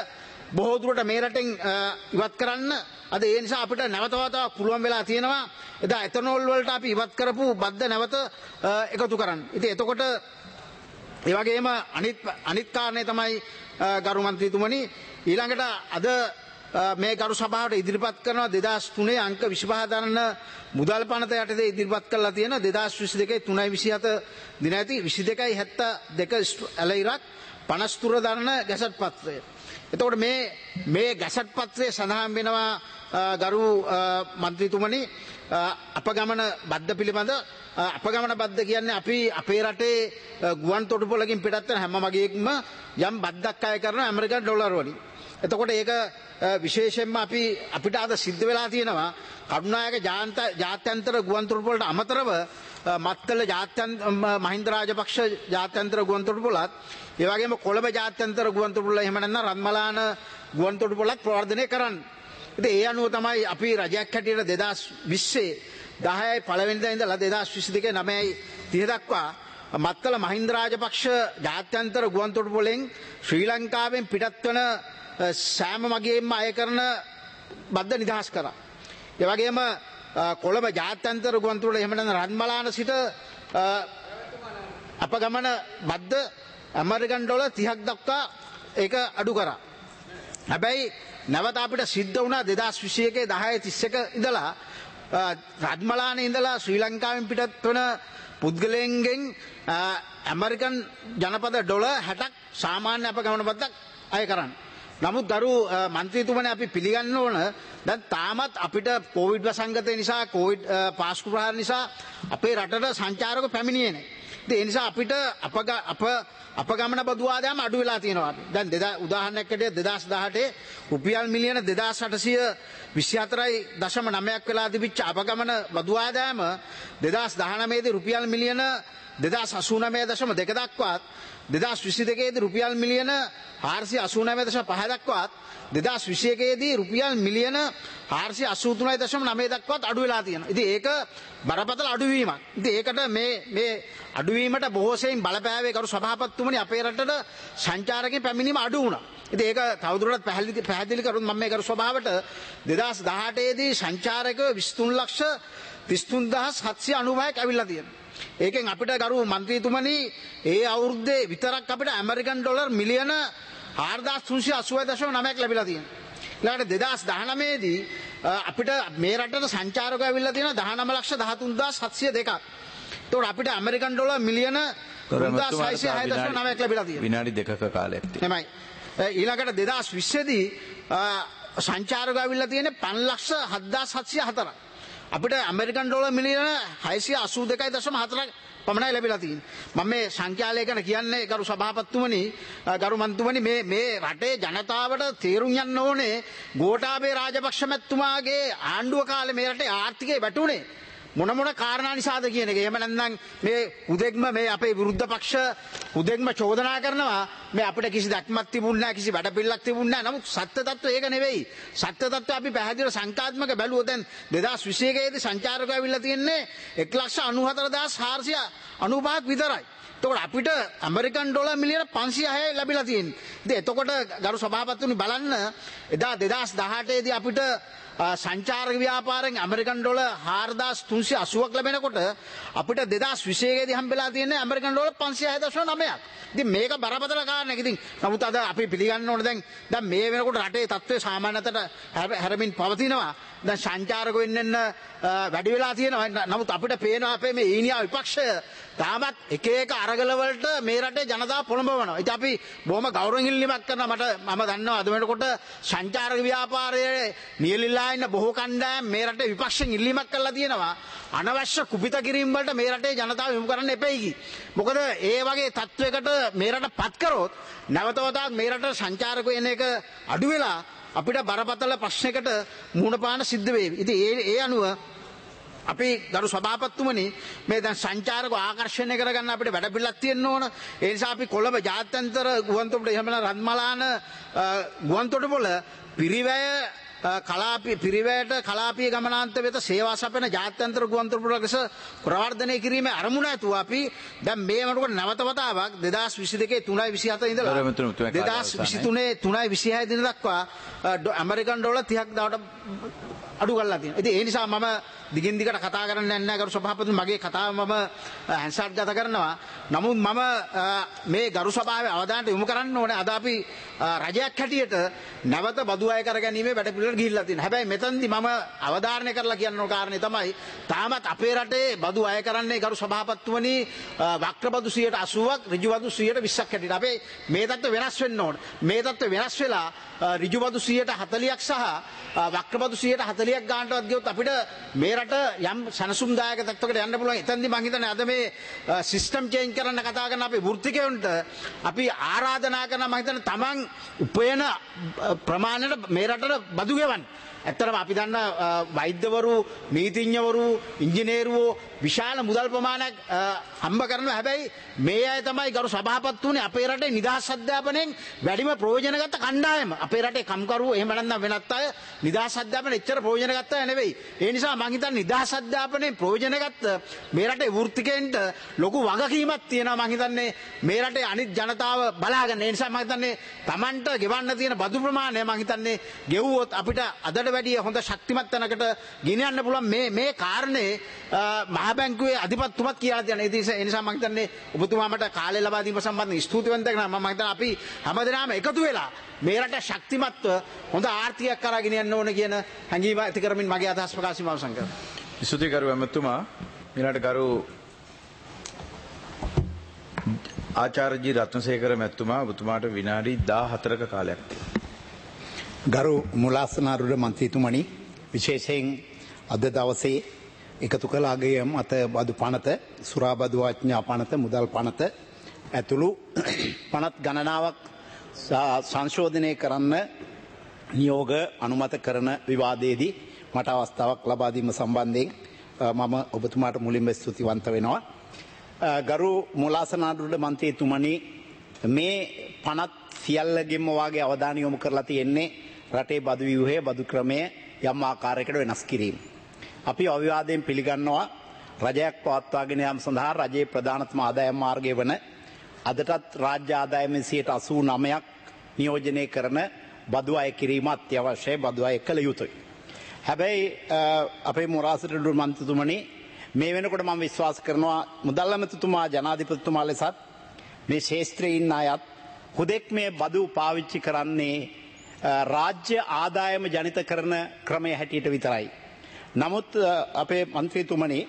බොහෝ දුරට මේ රටෙන් ඉවත් කරන්න අද ඒ නිසා අපිට නැවත වතාවක් පුළුවන් වෙලා තියෙනවා එදා එතනෝල් වලට අපි ඉවත් කරපු බද්ද නැවත එකතු කරන්න. ඉතින් එතකොට ඒ වගේම අනිත් අනිත් කාරණේ තමයි ගරු මන්ත්‍රීතුමනි ඊළඟට අද මේ ගරු සභාවට ඉදිරිපත් කරනවා දෙදාස් තුනේ අංක විසිපහ දරන මුදල් පනත යටතේ ඉදිරිපත් කරලා තියෙන දෙදාස් විසි දෙකේ තුනයි විසිහත දින ඇති විසි දෙකයි හැත්තෑ දෙක ඇල ඉරක් පනස් තුන දරන ගැසට් පත්‍රය. එතකොට මේ මේ ගැසට් පත්‍රයේ සඳහන් වෙනවා ගරු මන්ත්‍රීතුමනි අපගමන බද්ද පිළිබඳ අපගමන බද්ද කියන්නේ අපි අපේ රටේ ගුවන් තොටුපළකින් පිටත් වෙන හැම මගේකම යම් බද්දක් අය කරන ඇමරිකන් ඩොලර් වලින්. එතකොට ඒක විශේෂයෙන්ම අපි අපිට අද සිද්ධ වෙලා තියෙනවා කරුණායක ජාත්‍යන්තර ගුවන් තොටුපළට අමතරව මත්තල ජාත්‍යන්තර මහින්ද රාජපක්ෂ ජාත්‍යන්තර ගුවන් තොටුපළත් ඒ වගේම කොළඹ ජාත්‍යන්තර ගුවන් තොටුපළ එහෙම නැත්නම් රත්මලාන ගුවන් තොටුපළත් ප්‍රවර්ධනය කරන්න. ඉතින් ඒ අනුව තමයි අපි රජයක් හැටියට දෙදාස් විස්සේ දහයයි පළවෙනිදා ඉඳලා දෙදාස් විසි දෙකේ නවයයි තිහ දක්වා මත්තල මහින්ද රාජපක්ෂ ජාත්‍යන්තර ගුවන් තොටුපළෙන් ශ්‍රී ලංකාවෙන් පිටත් වන සෑම මගේම අය කරන බද්ද නිදහස් කරා. ඒ වගේම කොළඹ ජාත්‍යන්තර ගුවන් තොටුපළ එහෙම නැත්නම් රත්මලාන සිට අපගමන බද්ද ඇමරිකන් ඩොලර් තිහක් දක්වා ඒක අඩු කරා. හැබැයි නැවත අපිට සිද්ධ වුණා දෙදාස් විසි එකේ දහය තිස් එක ඉඳලා රත්මලානේ ඉඳලා ශ්‍රී ලංකාවෙන් පිටත් වන පුද්ගලයන්ගෙන් ඇමරිකන් ජනපද ඩොලර් හැටක් සාමාන්‍ය අපගමන බද්දක් අය කරන්න. නමුත් ගරු මන්ත්‍රීතුමනි අපි පිළිගන්න ඕන දැන් තාමත් අපිට කොවිඩ් වසංගතය නිසා කොවිඩ් පාස්කු ප්‍රහාර නිසා අපේ රටට සංචාරක පැමිණියේ නැහැ. ඒ නිසා අපිට අප අප අපගමන බදු ආදායම අඩු වෙලා තියෙනවා. දැන් උදාහරණයක් ඇටියට දෙදාස් දහඅටේ රුපියල් මිලියන දෙදාස් අටසිය විසි හතරයි දශම නවයක් වෙලා තිබිච්ච අපගමන බදු ආදායම දෙදාස් දහනවය දී රුපියල් මිලියන දෙදාස් අසූ නවය දශම දෙක දක්වාත් දෙදාස් විසි දෙකේ දී රුපියල් මිලියන හාරසිය අසූ නවය දශම පහ දක්වාත් දෙදාස් විසි එකේ දී රුපියල් මිලියන හාරසිය අසූ තුනයි දශම නවය දක්වාත් අඩු වෙලා තියෙනවා. ඉතින් ඒක බරපතල අඩුවීමක්. ඉතින් ඒකට මේ මේ අඩුවීමට බොහෝ සෙයින් බලපෑවේ කරු සභාපතිතුමනි අපේ රටට සංචාරකයන් පැමිණීම අඩු වුණා. ඉතින් ඒක තවදුරටත් පැහැදිලි පැහැදිලි කරුත් මම මේ කරු සභාවට දෙදාස් දහඅටේ දී සංචාරකයෝ විසි තුන් ලක්ෂ තිස් තුන් දහස් හත්සිය අනූපහක් ඇවිල්ලා තියෙනවා. ඒකෙන් අපිට ගරු මන්ත්‍රීතුමනි ඒ අවුරුද්දේ විතරක් අපිට ඇමරිකන් ඩොලර් මිලියන හාරදාස් තුන්සිය අසූවයි දශම නවයක් ලැබිලා තියෙනවා. ඊළඟට දෙදාස් දහනවය දී අපිට මේ රටට සංචාරකයෝ ඇවිල්ලා තියෙනවා දහනව ලක්ෂ දහතුන් දහස් හත්සිය දෙකක්. ඒතකොට අපිට ඇමරිකන් ඩොලර් මිලියන තුන්දාස් හයසිය හය දශම නවයක් ලැබිලා තියෙනවා. විනාඩි දෙකක කාලයක් තියෙනවා. එමයි. ඊළඟට දෙදාස් විස්සේ දී සංචාරකයෝ ඇවිල්ලා තියෙන්නේ පන්ස් ලක්ෂ හත්දාස් හත්සිය හතරක්. අපිට ඇමරිකන් ඩොලර් මිලියන හයසිය අසූ දෙකයි දශම හතරක් පමණයි ලැබිලා තියෙන්නේ. මම මේ සංඛ්‍යාලේඛන කියන්නේ ගරු සභාපතිතුමනි ගරු මන්ත්‍රීතුමනි මේ මේ රටේ ජනතාවට තේරුම් යන්න ඕනේ ගෝඨාභය රාජපක්ෂ මැතිතුමාගේ ආණ්ඩුව කාලේ මේ රටේ ආර්ථිකය වැටුනේ මොන මොන කාරණා නිසාද කියන එක. එහෙම නැත්නම් මේ උදෙක්ම මේ අපේ විරුද්ධ පක්ෂ උදෙක්ම චෝදනා කරනවා මේ අපිට කිසි දැක්මක් තිබුණ නැහැ කිසි වැඩපිළිවෙලක් තිබුණ නැහැ. නමුත් සත්‍ය තත්ත්වය ඒක නෙවෙයි. සත්‍ය තත්ත්වය අපි පැහැදිලිව සංඛ්‍යාත්මක බැලුවොත් දැන් දෙදාස් විසි එකේ දී සංචාරකයෝ ඇවිල්ලා තියෙන්නේ එක ලක්ෂ අනූහතර දහස් හාරසිය අනූපහක් විතරයි. එතකොට අපිට ඇමරිකන් ඩොලර් මිලියන පන්සිය හයයි ලැබිලා තියෙන්නේ. ඉතින් එතකොට ගරු සභාපතිතුමනි බලන්න එදා දෙදාස් දහඅටේ දී අපිට සංචාරක ව්‍යාපාරයෙන් ඇමරිකන් ඩොලර් හාරදාස් තුන්සිය අසූවක් ලැබෙනකොට අපිට දෙදාස් විසි එකේ දී හම්බෙලා තියෙන්නේ ඇමරිකන් ඩොලර් පන්සිය හය දශම නවයක්. ඉතින් මේක බරපතල කාරණයක්. ඉතින් නමුත් අද අපි පිළිගන්න ඕනේ දැන් දැන් මේ වෙනකොට රටේ තත්ත්වය සාමාන්‍යතට හැරමින් පවතිනවා. දැන් සංචාරකයෝ එන්න වැඩි වෙලා තියෙනවා. නමුත් අපිට පේනවා අපේ මේ ඊනියා විපක්ෂය තාමත් එක එක අරගල වලට මේ රටේ ජනතාව පොළඹවනවා. ඉතින් අපි බොහොම ගෞරවයෙන් ඉල්ලීමක් කරනවා. මට මම දන්නවා අද වෙනකොට සංචාරක ව්‍යාපාරයේ නියැලීලා ඉන්න බොහෝ කණ්ඩායම් මේ රටේ විපක්ෂයෙන් ඉල්ලීමක් කරලා තියෙනවා. අනවශ්‍ය කුපිත කිරීම වලට මේ රටේ ජනතාව යොමු කරන්න එපෙයි කි. මොකද ඒ වගේ තත්වයකට මේ රට පත් කරොත් නැවත වතාවක් මේ රට සංචාරකයෝ එන එක අඩු වෙලා අපිට බරපතල ප්‍රශ්නයකට මුහුණ පාන්න සිද්ධ වේවි. ඉතින් ඒ ඒ අනුව අපි ගරු සභාපතිතුමනි මේ දැන් සංචාරකව ආකර්ෂණය කරගන්න අපිට වැඩ පිළිලක් තියෙන්න ඕන. ඒ නිසා අපි කොළඹ ජාත්‍යන්තර ගුවන් තොටුපළ එහෙම නැත්නම් රත්මලාන ගුවන් තොටුපළ පිරිවැය කලාපී පිරිවැයට කලාපීය ගමනාන්ත වෙත සේවා සපයන ජාත්‍යන්තර ගුවන්තොටුපළ ලෙස ප්‍රවර්ධනය කිරීමේ අරමුණ ඇතුව අපි දැන් මේ වෙනකොට නැවත වතාවක් දෙදාස් විසි දෙකේ තුනයි විසිහත ඉඳලා දෙදාස් විසිතුනේ තුනයි විසිහය දින දක්වා ඇමරිකන් ඩොලර් තිහක් දාට අඩු කරලා තියෙනවා. ඉතින් ඒ නිසා මම දිගින් දිගට කතා කරන්නේ නැහැ ගරු සභාපති මගේ කතාව මම හැන්සට් ගත කරනවා. නමුත් මම මේ ගරු සභාවේ අවධානයට යොමු කරන්න ඕනේ අද අපි රජයක් හැටියට නැවත බදු අය කරගැනීමේ වැඩ පිළිවෙලට ගිහිල්ලා තියෙනවා. හැබැයි මෙතනදී මම අවධාරණය කරලා කියන්න ඕන කාරණේ තමයි තාමත් අපේ රටේ බදු අය කරන්නේ ගරු සභාපතිතුමනි වක්‍ර බදු සියයට අසූවක් ඍජු බදු සියයට විස්සක් හැටියට. අපේ මේ තත්ත්ව වෙනස් වෙන්න ඕන. මේ තත්ත්ව වෙනස් වෙලා ඍජු බදු සියයට හතලිහක් සහ වක්‍ර බදු සියයට හතලිහක් ගන්නටවත් ගියොත් අපිට මේ රට යම් සනසුම්දායක තත්ත්වයකට යන්න පුළුවන්. එතෙන්දී මම හිතන්නේ අද මේ සිස්ටම් චේන්ජ් කරන්න කතා කරන අපේ වෘත්තිකයන්ට අපි ආරාධනා කරනවා මම හිතන්නේ තමන් උපයන ප්‍රමාණයට මේ රටට බදු ගෙවන්න. ඇත්තටම අපි දන්න වෛද්‍යවරු, නීතිඥවරු, ඉංජිනේරුවෝ විශාල මුදල් ප්‍රමාණයක් හම්බ කරනවා. හැබැයි මේ අය තමයි ගරු සභාපතිතුමනි අපේ රටේ නිදහස් අධ්‍යාපනයෙන් වැඩිම ප්‍රයෝජන ගත්ත කණ්ඩායම. අපේ රටේ කම්කරුවෝ එහෙම නැත්නම් වෙනත් අය නිදහස් අධ්‍යාපනයෙන් එච්චර ප්‍රයෝජන ගත්ත අය නෙවෙයි. ඒ නිසා මම හිතන්නේ නිදහස් අධ්‍යාපනයෙන් ප්‍රයෝජන ගත්ත මේ රටේ වෘත්තිකයන්ට ලොකු වගකීමක් තියෙනවා. මම හිතන්නේ මේ රටේ අනිත් ජනතාව බලාගන්න. ඒ නිසා මම හිතන්නේ Tamanට ගෙවන්න තියෙන බදු ප්‍රමාණය මම හිතන්නේ ගෙවුවොත් අපිට අදට වැඩිය හොඳ ශක්තිමත් තැනකට ගෙනියන්න පුළුවන්. මේ මේ කාරණේ මහ බැංකුවේ අධිපතිතුමත් කියලා තියෙනවා. ඒ නිසා මම හිතන්නේ ඔබතුමා මට කාලය ලබා දීම සම්බන්ධයෙන් ස්තුතිවන්ත වෙනවා. මම හිතනවා අපි හැමදෙනාම එකතු වෙලා මේ රට ශක්තිමත්ව හොඳ ආර්ථිකයක් කරා ගෙනියන්න ඕන කියන හැඟීම ඇති කරමින් මගේ අදහස් ප්‍රකාශය අවසන් කරනවා. ස්තුතියි ගරු ඇමතුමා. ඊළඟට ගරු ආචාර්යජී රත්නසේකර මැතිතුමා ඔබතුමාට විනාඩි දාහතරක කාලයක් තියෙනවා. ගරු මුලාසනාරුඩ මන්ත්‍රීතුමනි විශේෂයෙන් අද දවසේ එකතු කළ අගයම් අත බදු පනත සුරාබදු ආඥා පනත මුදල් පනත ඇතුළු පනත් ගණනාවක් සංශෝධනය කරන්න නියෝග අනුමත කරන විවාදයේදී මට අවස්ථාවක් ලබා දීම සම්බන්ධයෙන් මම ඔබතුමාට මුලින්ම ස්තුතිවන්ත වෙනවා. ගරු මුලාසනාරුඩ මන්ත්‍රීතුමනි මේ පනත් සියල්ලගෙම වාගේ අවධානය යොමු කරලා තියෙන්නේ රටේ බදු ව්‍යුහය බදු ක්‍රමය යම් ආකාරයකට වෙනස් කිරීම. අපි අවිවාදයෙන් පිළිගන්නවා රජයක් පවත්වාගෙන යාම සඳහා රජයේ ප්‍රධානතම ආදායම් මාර්ගය වන අදටත් රාජ්‍ය ආදායමෙන් සියයට අසූ නවයක් නියෝජනය කරන බදු අය කිරීම අත්‍යවශ්‍යයි. බදු අය කළ යුතුයි. හැබැයි අපේ මුරාසට මන්ත්‍රීතුමනි මේ වෙනකොට මම විශ්වාස කරනවා මුදල් ඇමතිතුමා ජනාධිපතිතුමා ලෙසත් මේ ශේෂ්ත්‍රයේ ඉන්න අයත් හුදෙක් මේ බදු පාවිච්චි කරන්නේ රාජ්‍ය ආදායම ජනිත කරන ක්‍රමය හැටියට විතරයි. නමුත් අපේ මන්ත්‍රීතුමනි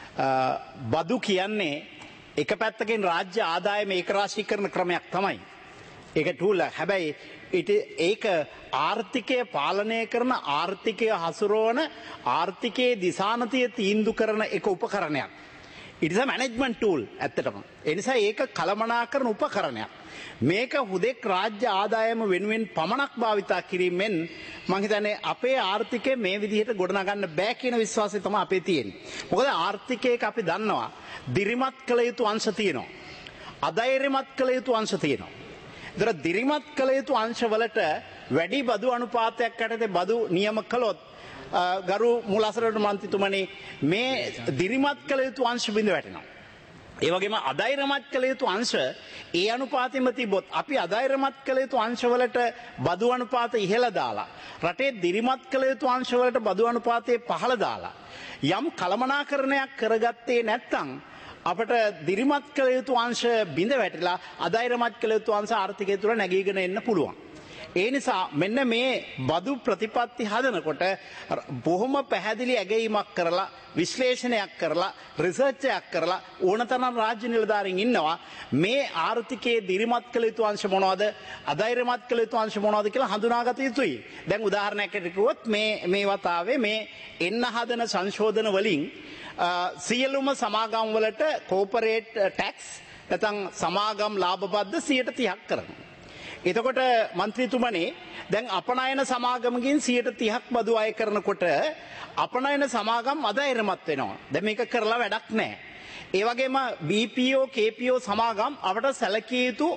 බදු කියන්නේ එක පැත්තකින් රාජ්‍ය ආදායම ඒකරාශී කරන ක්‍රමයක් තමයි. ඒක ටූල්. හැබැයි ඒක ආර්ථිකය පාලනය කරන ආර්ථිකය හසුරුවන ආර්ථිකයේ දිසානතිය තීන්දුව කරන එක උපකරණයක්. it is a management tool ඇත්තටම. ඒ නිසා ඒක කළමනාකරන උපකරණයක්. මේක හුදෙක් රාජ්‍ය ආදායම වෙනුවෙන් පමණක් භාවිතා කිරීමෙන් මම හිතන්නේ අපේ ආර්ථිකය මේ විදිහට ගොඩනගන්න බෑ කියන විශ්වාසය තමයි අපේ තියෙන්නේ. මොකද ආර්ථිකයක අපි දන්නවා දිරිමත් කළ යුතු අංශ තියෙනවා. අධෛර්යමත් කළ යුතු අංශ තියෙනවා. ඒතර දිරිමත් කළ යුතු අංශවලට වැඩි බදු අනුපාතයක් යටතේ බදු නියම කළොත් ගරු මුලාසරට මන්ත්‍රීතුමනි මේ දිරිමත් කළ යුතු අංශ බිඳ වැටෙනවා. ඒ වගේම අධෛර්යමත් කළ යුතු අංශ ඒ අනුපාතෙම තිබොත් අපි අධෛර්යමත් කළ යුතු අංශවලට බදු අනුපාත ඉහළ දාලා රටේ දිරිමත් කළ යුතු අංශවලට බදු අනුපාතය පහළ දාලා යම් කළමනාකරණයක් කරගත්තේ නැත්නම් අපට දිරිමත් කළ යුතු අංශ බිඳ වැටිලා අධෛර්යමත් කළ යුතු අංශ ආර්ථිකය තුළ නැගීගෙන එන්න පුළුවන්. ඒ නිසා මෙන්න මේ බදු ප්‍රතිපත්ති හදනකොට බොහොම පැහැදිලි ඇගයීමක් කරලා විශ්ලේෂණයක් කරලා රිසර්ච් එකක් කරලා ඕනතරම් රාජ්‍ය නිලධාරීන් ඉන්නවා මේ ආර්ථිකයේ දිරිමත් කළ යුතු අංශ මොනවද අධෛර්යමත් කළ යුතු අංශ මොනවද කියලා හඳුනාගත යුතුයි. දැන් උදාහරණයක් කිව්වොත් මේ මේ වතාවේ මේ එන්න හදන සංශෝධන වලින් සියලුම සමාගම් වලට කෝපරේට් ටැක්ස් නැත්නම් සමාගම් ලාභ බද්ද සියයට තිහක් කරනවා. එතකොට මන්ත්‍රීතුමනි දැන් අපනයන සමාගමකින් සියයට තිහක් බදු අය කරනකොට අපනයන සමාගම් අධෛර්යමත් වෙනවා. දැන් මේක කරලා වැඩක් නැහැ. ඒ වගේම බී පී ඕ කේ පී ඕ සමාගම් අපට සැලකිය යුතු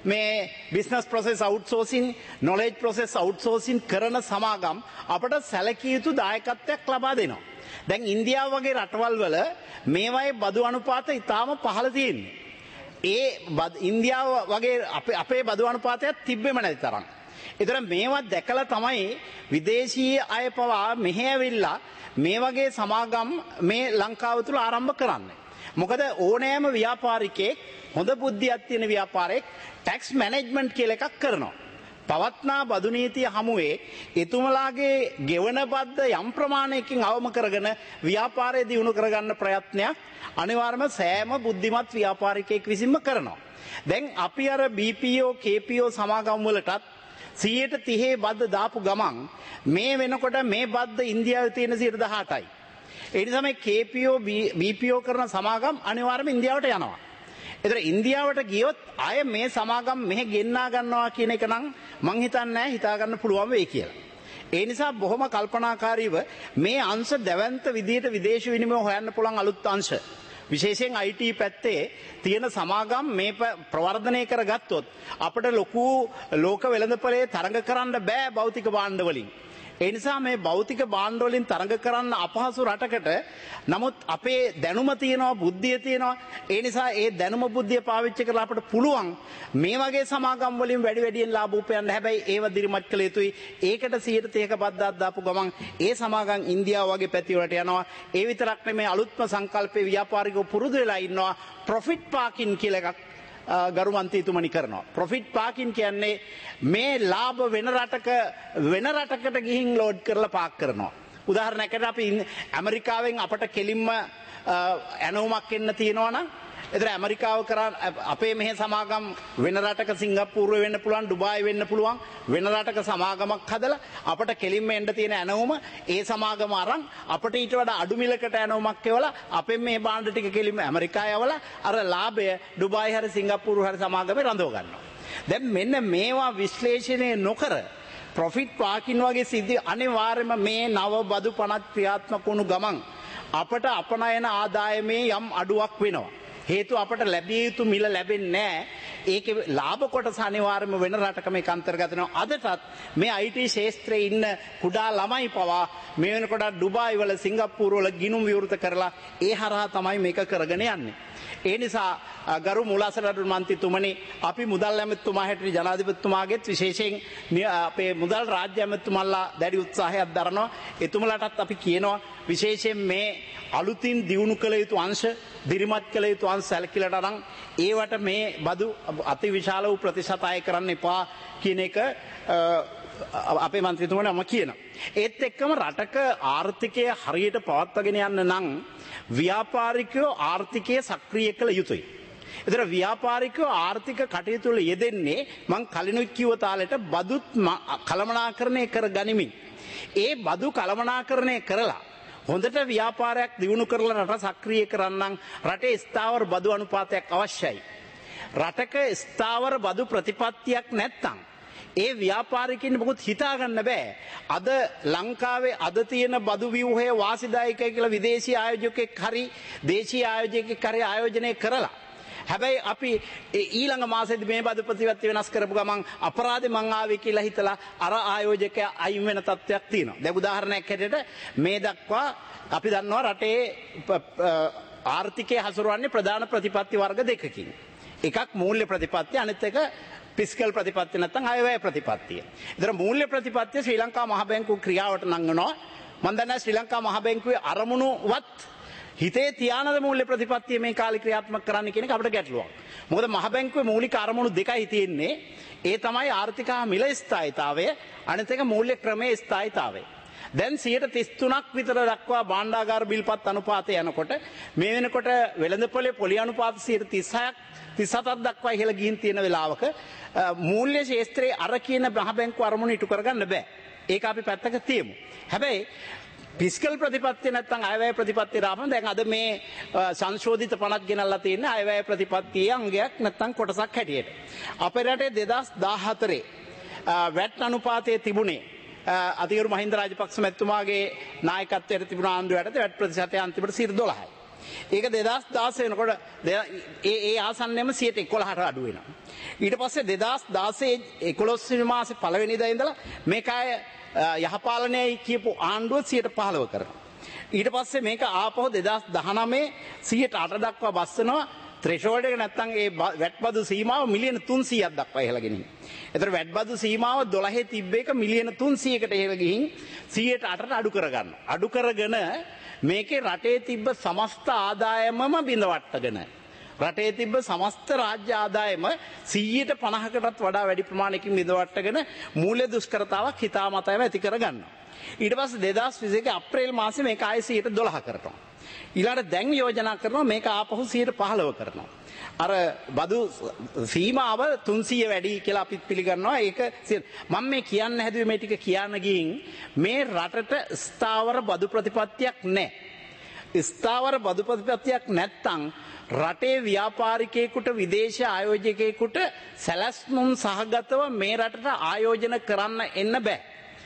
මේ business process outsourcing knowledge process outsourcing කරන සමාගම් අපට සැලකිය යුතු දායකත්වයක් ලබා දෙනවා. දැන් ඉන්දියාව වගේ රටවල් වල මේවායේ බදු අනුපාත ඉතාම පහළ තියෙන්නේ. ඒ ඉන්දියාව වගේ අපේ බදු අනුපාතයක් තිබ්බෙම නැති තරම්. ඒතර මේවා දැකලා තමයි විදේශීය අය පවා මෙහෙ ඇවිල්ලා මේ වගේ සමාගම් මේ ලංකාව තුල ආරම්භ කරන්නේ. මොකද ඕනෑම ව්‍යාපාරිකයෙක් හොඳ බුද්ධියක් තියෙන ව්‍යාපාරයක් ටැක්ස් මැනේජ්මන්ට් කියලා එකක් කරනවා. පවත්නා බදු නීතිය හමුවේ එතුමලාගේ ගෙවන බද්ද යම් ප්‍රමාණයකින් අවම කරගෙන ව්‍යාපාරය දියුණු කරගන්න ප්‍රයත්නයක් අනිවාර්යයෙන්ම සෑම බුද්ධිමත් ව්‍යාපාරිකයෙක් විසින්ම කරනවා. දැන් අපි අර බී පී ඕ කේ පී ඕ සමාගම් වලටත් සියයට තිහ බද්ද දාපු ගමන් මේ වෙනකොට මේ බද්ද ඉන්දියාවේ තියෙන සියයට දහඅටයි. ඒ නිසා මේ කේ පී ඕ බී පී ඕ කරන සමාගම් අනිවාර්යයෙන්ම ඉන්දියාවට යනවා. ඒතර ඉන්දියාවට ගියොත් ආය මේ සමාගම් මෙහෙ ගෙන්නා ගන්නවා කියන එක නම් මං හිතන්නේ නැහැ හිතා ගන්න පුළුවන් වෙයි කියලා. ඒ නිසා බොහොම කල්පනාකාරීව මේ අංශ දැවැන්ත විදියට විදේශ විනිමය හොයන්න පුළුවන් අලුත් අංශ. විශේෂයෙන් ආයි ටී පැත්තේ තියෙන සමාගම් මේ ප්‍රවර්ධනය කරගත්තොත් අපිට ලොකු ලෝක වෙළඳපොලේ තරඟ කරන්න බෑ භෞතික භාණ්ඩ වලින්. ඒ නිසා මේ භෞතික භාණ්ඩ වලින් තරඟ කරන්න අපහසු රටකට නමුත් අපේ දැනුම තියෙනවා බුද්ධිය තියෙනවා ඒ නිසා ඒ දැනුම බුද්ධිය පාවිච්චි කරලා අපිට පුළුවන් මේ වගේ සමාගම් වලින් වැඩි වැඩියෙන් ලාභ උපයන්න. හැබැයි ඒව දිරිමත් කළ යුතුයි. ඒකට සියයට තිහක බද්දක් දාපු ගමන් ඒ සමාගම් ඉන්දියාව වගේ පැති වලට යනවා. ඒ විතරක් නෙමෙයි අලුත්ම සංකල්පේ ව්‍යාපාරිකව පුරුදු වෙලා ඉන්නවා. ප්‍රොෆිට් පාකින් කියලා එකක් ගරු මන්ත්‍රීතුමනි කරනවා. ප්‍රොෆිට් පාකින් කියන්නේ මේ ලාභ වෙන රටක වෙන රටකට ගිහින් ලෝඩ් කරලා පාක් කරනවා. උදාහරණයකට අපි ඇමරිකාවෙන් අපට කෙලින්ම ඇනවුමක් එන්න තියෙනවා නම් එතන ඇමරිකාව කරා අපේ මෙහි සමාගම් වෙන රටක සිංගප්පූරුවේ වෙන්න පුළුවන් ඩුබායි වෙන්න පුළුවන් වෙන රටක සමාගමක් හදලා අපට කෙලින්ම එන්න තියෙන ඇනවුම ඒ සමාගම අරන් අපට ඊට වඩා අඩු මිලකට ඇනවුමක් එවලා අපෙන් මේ භාණ්ඩ ටික කෙලින්ම ඇමරිකාව යවලා අර ලාභය ඩුබායි හරි සිංගප්පූරු හරි සමාගමේ රඳව ගන්නවා. දැන් මෙන්න මේවා විශ්ලේෂණය නොකර ප්‍රොෆිට් පාකින් වගේ සිද්ධි අනිවාර්යයෙන්ම මේ නව බදු පනත් ක්‍රියාත්මක වුණු ගමන් අපට අපනයන ආදායමේ යම් අඩුවක් වෙනවා. හේතු අපට ලැබිය යුතු මිල ලැබෙන්නේ නැහැ. ඒකේ ලාභ කොටස අනිවාර්යයෙන්ම වෙන රටක මේක අන්තර්ගත වෙනවා. අදටත් මේ ආයි ටී ශාස්ත්‍රයේ ඉන්න කුඩා ළමයි පවා මේ වෙනකොට ඩුබායි වල සිංගප්පූරු වල ගිණුම් විවෘත කරලා ඒ හරහා තමයි මේක කරගෙන යන්නේ. ඒ නිසා ගරු මූලාසන මන්ත්‍රීතුමනි අපි මුදල් ඇමතුමා හැටියට ජනාධිපතිතුමාගෙත් විශේෂයෙන් අපේ මුදල් රාජ්‍ය ඇමතුමන්ලා දැඩි උත්සාහයක් දරනවා. එතුමලාටත් අපි කියනවා විශේෂයෙන් මේ අලුතින් දියුණු කළ යුතු අංශ දිරිමත් කළ යුතු අංශ සැලකිලට නම් ඒවට මේ බදු අතිවිශාල වූ ප්‍රතිශත අය කරන්න එපා කියන එක අපේ මන්ත්‍රීතුමනි මම කියනවා. ඒත් එක්කම රටක ආර්ථිකය හරියට පවත්වාගෙන යන්න නම් ව්‍යාපාරිකයෝ ආර්ථිකය සක්‍රිය කළ යුතුයි. එතන ව්‍යාපාරිකයෝ ආර්ථික කටයුතු වල යෙදෙන්නේ මං කලිනුත් කිව්ව තාලෙට බදුත් කළමනාකරණය කර ගනිමින් ඒ බදු කළමනාකරණය කරලා හොඳට ව්‍යාපාරයක් දියුණු කරලා රට සක්‍රිය කරන්නම් රටේ ස්ථාවර බදු අනුපාතයක් අවශ්‍යයි. රටක ස්ථාවර බදු ප්‍රතිපත්තියක් නැත්තම් ඒ ව්‍යාපාරිකින් මොකුත් හිතා ගන්න බෑ. අද ලංකාවේ අද තියෙන බදු ව්‍යුහය වාසිදායකයි කියලා විදේශීය ආයෝජකෙක් හරි දේශීය ආයෝජකෙක් හරි ආයෝජනය කරලා හැබැයි අපි ඊළඟ මාසෙදි මේ බදු ප්‍රතිපත්ති වෙනස් කරපු ගමන් අපරාධේ මං ආවේ කියලා හිතලා අර ආයෝජකයා අයින් වෙන තත්ත්වයක් තියෙනවා. දැන් උදාහරණයක් හැටියට මේ දක්වා අපි දන්නවා රටේ ආර්ථිකය හසුරවන්නේ ප්‍රධාන ප්‍රතිපත්ති වර්ග දෙකකින්. එකක් මූල්‍ය ප්‍රතිපත්තිය අනිත් එක පිස්කල් ප්‍රතිපත්තිය නැත්නම් අයවැය ප්‍රතිපත්තිය. ඒතර මූල්‍ය ප්‍රතිපත්තිය ශ්‍රී ලංකා මහ බැංකුව ක්‍රියාවට නංවනවා. මම දන්නවා ශ්‍රී ලංකා මහ බැංකුවේ අරමුණුවත් හිතේ තියානද මූල්‍ය ප්‍රතිපත්තිය මේ කාලේ ක්‍රියාත්මක කරන්න කියන එක අපිට ගැටලුවක්. මොකද මහ බැංකුවේ මූලික අරමුණු දෙකයි තියෙන්නේ. ඒ තමයි ආර්ථික මිල ස්ථායීතාවය අනිත් එක මූල්‍ය ක්‍රමයේ ස්ථායීතාවය. දැන් සියයට තිස් තුනක් විතර දක්වා භාණ්ඩාගාර බිල්පත් අනුපාතය යනකොට මේ වෙනකොට වෙළඳපොලේ පොලි අනුපාත සියයට තිස් හයක් තිස් හතක් දක්වා ඉහළ ගිහින් තියෙන වෙලාවක මූල්‍ය ශාස්ත්‍රයේ අර කියන මහ බැංකුව අරමුණු ඉටු කරගන්න බෑ. ඒක අපි පැත්තක තියමු. හැබැයි පිස්කල් ප්‍රතිපත්තිය නැත්නම් අයවැය ප්‍රතිපත්තිය රාමන දැන් අද මේ සංශෝධිත පනත් ගෙනල්ලා තියෙන අයවැය ප්‍රතිපත්තියේ අංගයක් නැත්නම් කොටසක් හැටියට. අපේ රටේ දෙදහස් දාහතරේ වැට් අනුපාතයේ තිබුණේ අතිගරු මහින්ද රාජපක්ෂ මැතිතුමාගේ නායකත්වයට තිබුණ ආණ්ඩුව යටතේ වැට් ප්‍රතිශතය අන්තිමට සියයට දොළහයි. ඒක දෙදාස් දාසය වෙනකොට ඒ ඒ ආසන්නෙම සියයට එකොළහට අඩු වෙනවා. ඊට පස්සේ දෙදාස් දාසය එකොළොස් වෙනි මාසේ පළවෙනිදා ඉඳලා මේක අය යහපාලනයයි කියපු ආණ්ඩුව සියයට පහළව කරනවා. ඊට පස්සේ මේක ආපහු දෙදාස් දහනවය සියයට අට දක්වා බස්සනවා. ත්‍රෙෂෝල්ඩ් එක නැත්තම් ඒ වැට්බදු සීමාව මිලියන තුන්සීයක් දක්වා ඉහළ ගෙනින්. ඒතර වැට්බදු සීමාව දොළහේ තිබ්බ එක මිලියන තුන්සීයකට ඉහළ ගිහින් සියයට අටට අඩු කරගන්න. අඩු කරගෙන මේකේ රටේ තිබ්බ සමස්ත ආදායමම බිඳවට්ටගෙන රටේ තිබ්බ සමස්ත රාජ්‍ය ආදායම සියයට පනහකටත් වඩා වැඩි ප්‍රමාණයකින් බිඳවට්ටගෙන මූල්‍ය දුෂ්කරතාවක් හිතාමතාම ඇති කරගන්නවා. ඊට පස්සේ දෙදාස් විසි එක අප්‍රේල් මාසේ මේක ආයෙ සියයට දොළහ කරනවා. ඊළඟට දැන් යෝජනා කරනවා මේක ආපහු සියයට පහළව කරනවා. අර බදු සීමාව තුන්සීය වැඩි කියලා අපිත් පිළිගන්නවා. ඒක මම මේ කියන්න හැදුවේ මේ ටික කියන්න ගින් මේ රටට ස්ථාවර බදු ප්‍රතිපත්තියක් නැහැ. ස්ථාවර බදු ප්‍රතිපත්තියක් නැත්තම් රටේ ව්‍යාපාරිකයෙකුට විදේශ ආයෝජකයෙකුට සැලැස්මුම් සහගතව මේ රටට ආයෝජන කරන්න එන්න බෑ.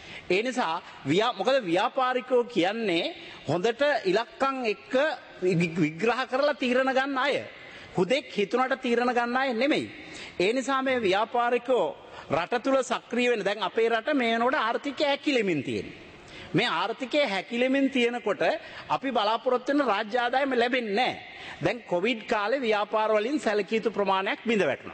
ඒ නිසා මොකද ව්‍යාපාරිකයෝ කියන්නේ හොඳට ඉලක්කම් එක්ක විග්‍රහ කරලා තීරණ ගන්න අය. හුදෙක් හිතුනට තීරණ ගන්න අය නෙමෙයි. ඒ නිසා මේ ව්‍යාපාරිකයෝ රට තුල සක්‍රිය වෙන දැන් අපේ රට මේ වෙනකොට ආර්ථිකය හැකිලෙමින් තියෙනවා. මේ ආර්ථිකය හැකිලෙමින් තියෙනකොට අපි බලාපොරොත්තු වෙන රාජ්‍ය ආදායම ලැබෙන්නේ නැහැ. දැන් කොවිඩ් කාලේ ව්‍යාපාර වලින් සැලකිය යුතු ප්‍රමාණයක් බිඳ වැටුණා.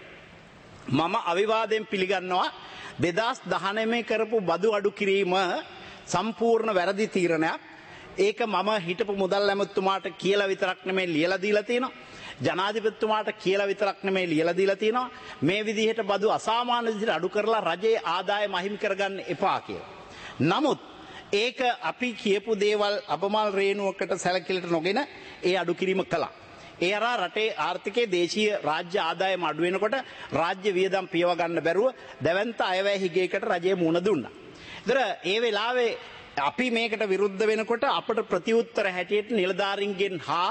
මම අවිවාදයෙන් පිළිගන්නවා දෙදාස් දහනවය කරපු බදු අඩු කිරීම සම්පූර්ණ වැරදි තීරණයක්. ඒක මම හිටපු මුදල් ඇමතුමාට කියලා විතරක් නෙමෙයි ලියලා දීලා තියෙනවා. ජනාධිපතිතුමාට කියලා විතරක් නෙමෙයි ලියලා දීලා තියෙනවා. මේ විදිහට බදු අසාමාන්‍ය විදිහට අඩු කරලා රජයේ ආදායම අහිමි කරගන්න එපා කියලා. නමුත් ඒක අපි කියපු දේවල් අපමල් රේණුවකට සැලකිලිට නොගෙන ඒ අඩු කිරීම කළා. ඒ අරා රටේ ආර්ථිකයේ දේශීය රාජ්‍ය ආදායම අඩු වෙනකොට රාජ්‍ය වියදම් පියව ගන්න බැරුව දැවැන්ත අයවැය හිගයකට රජය මුහුණ දුන්නා. ඒතර ඒ වෙලාවේ අපි මේකට විරුද්ධ වෙනකොට අපට ප්‍රතිඋත්තර හැටියට නිලධාරීන්ගෙන් හා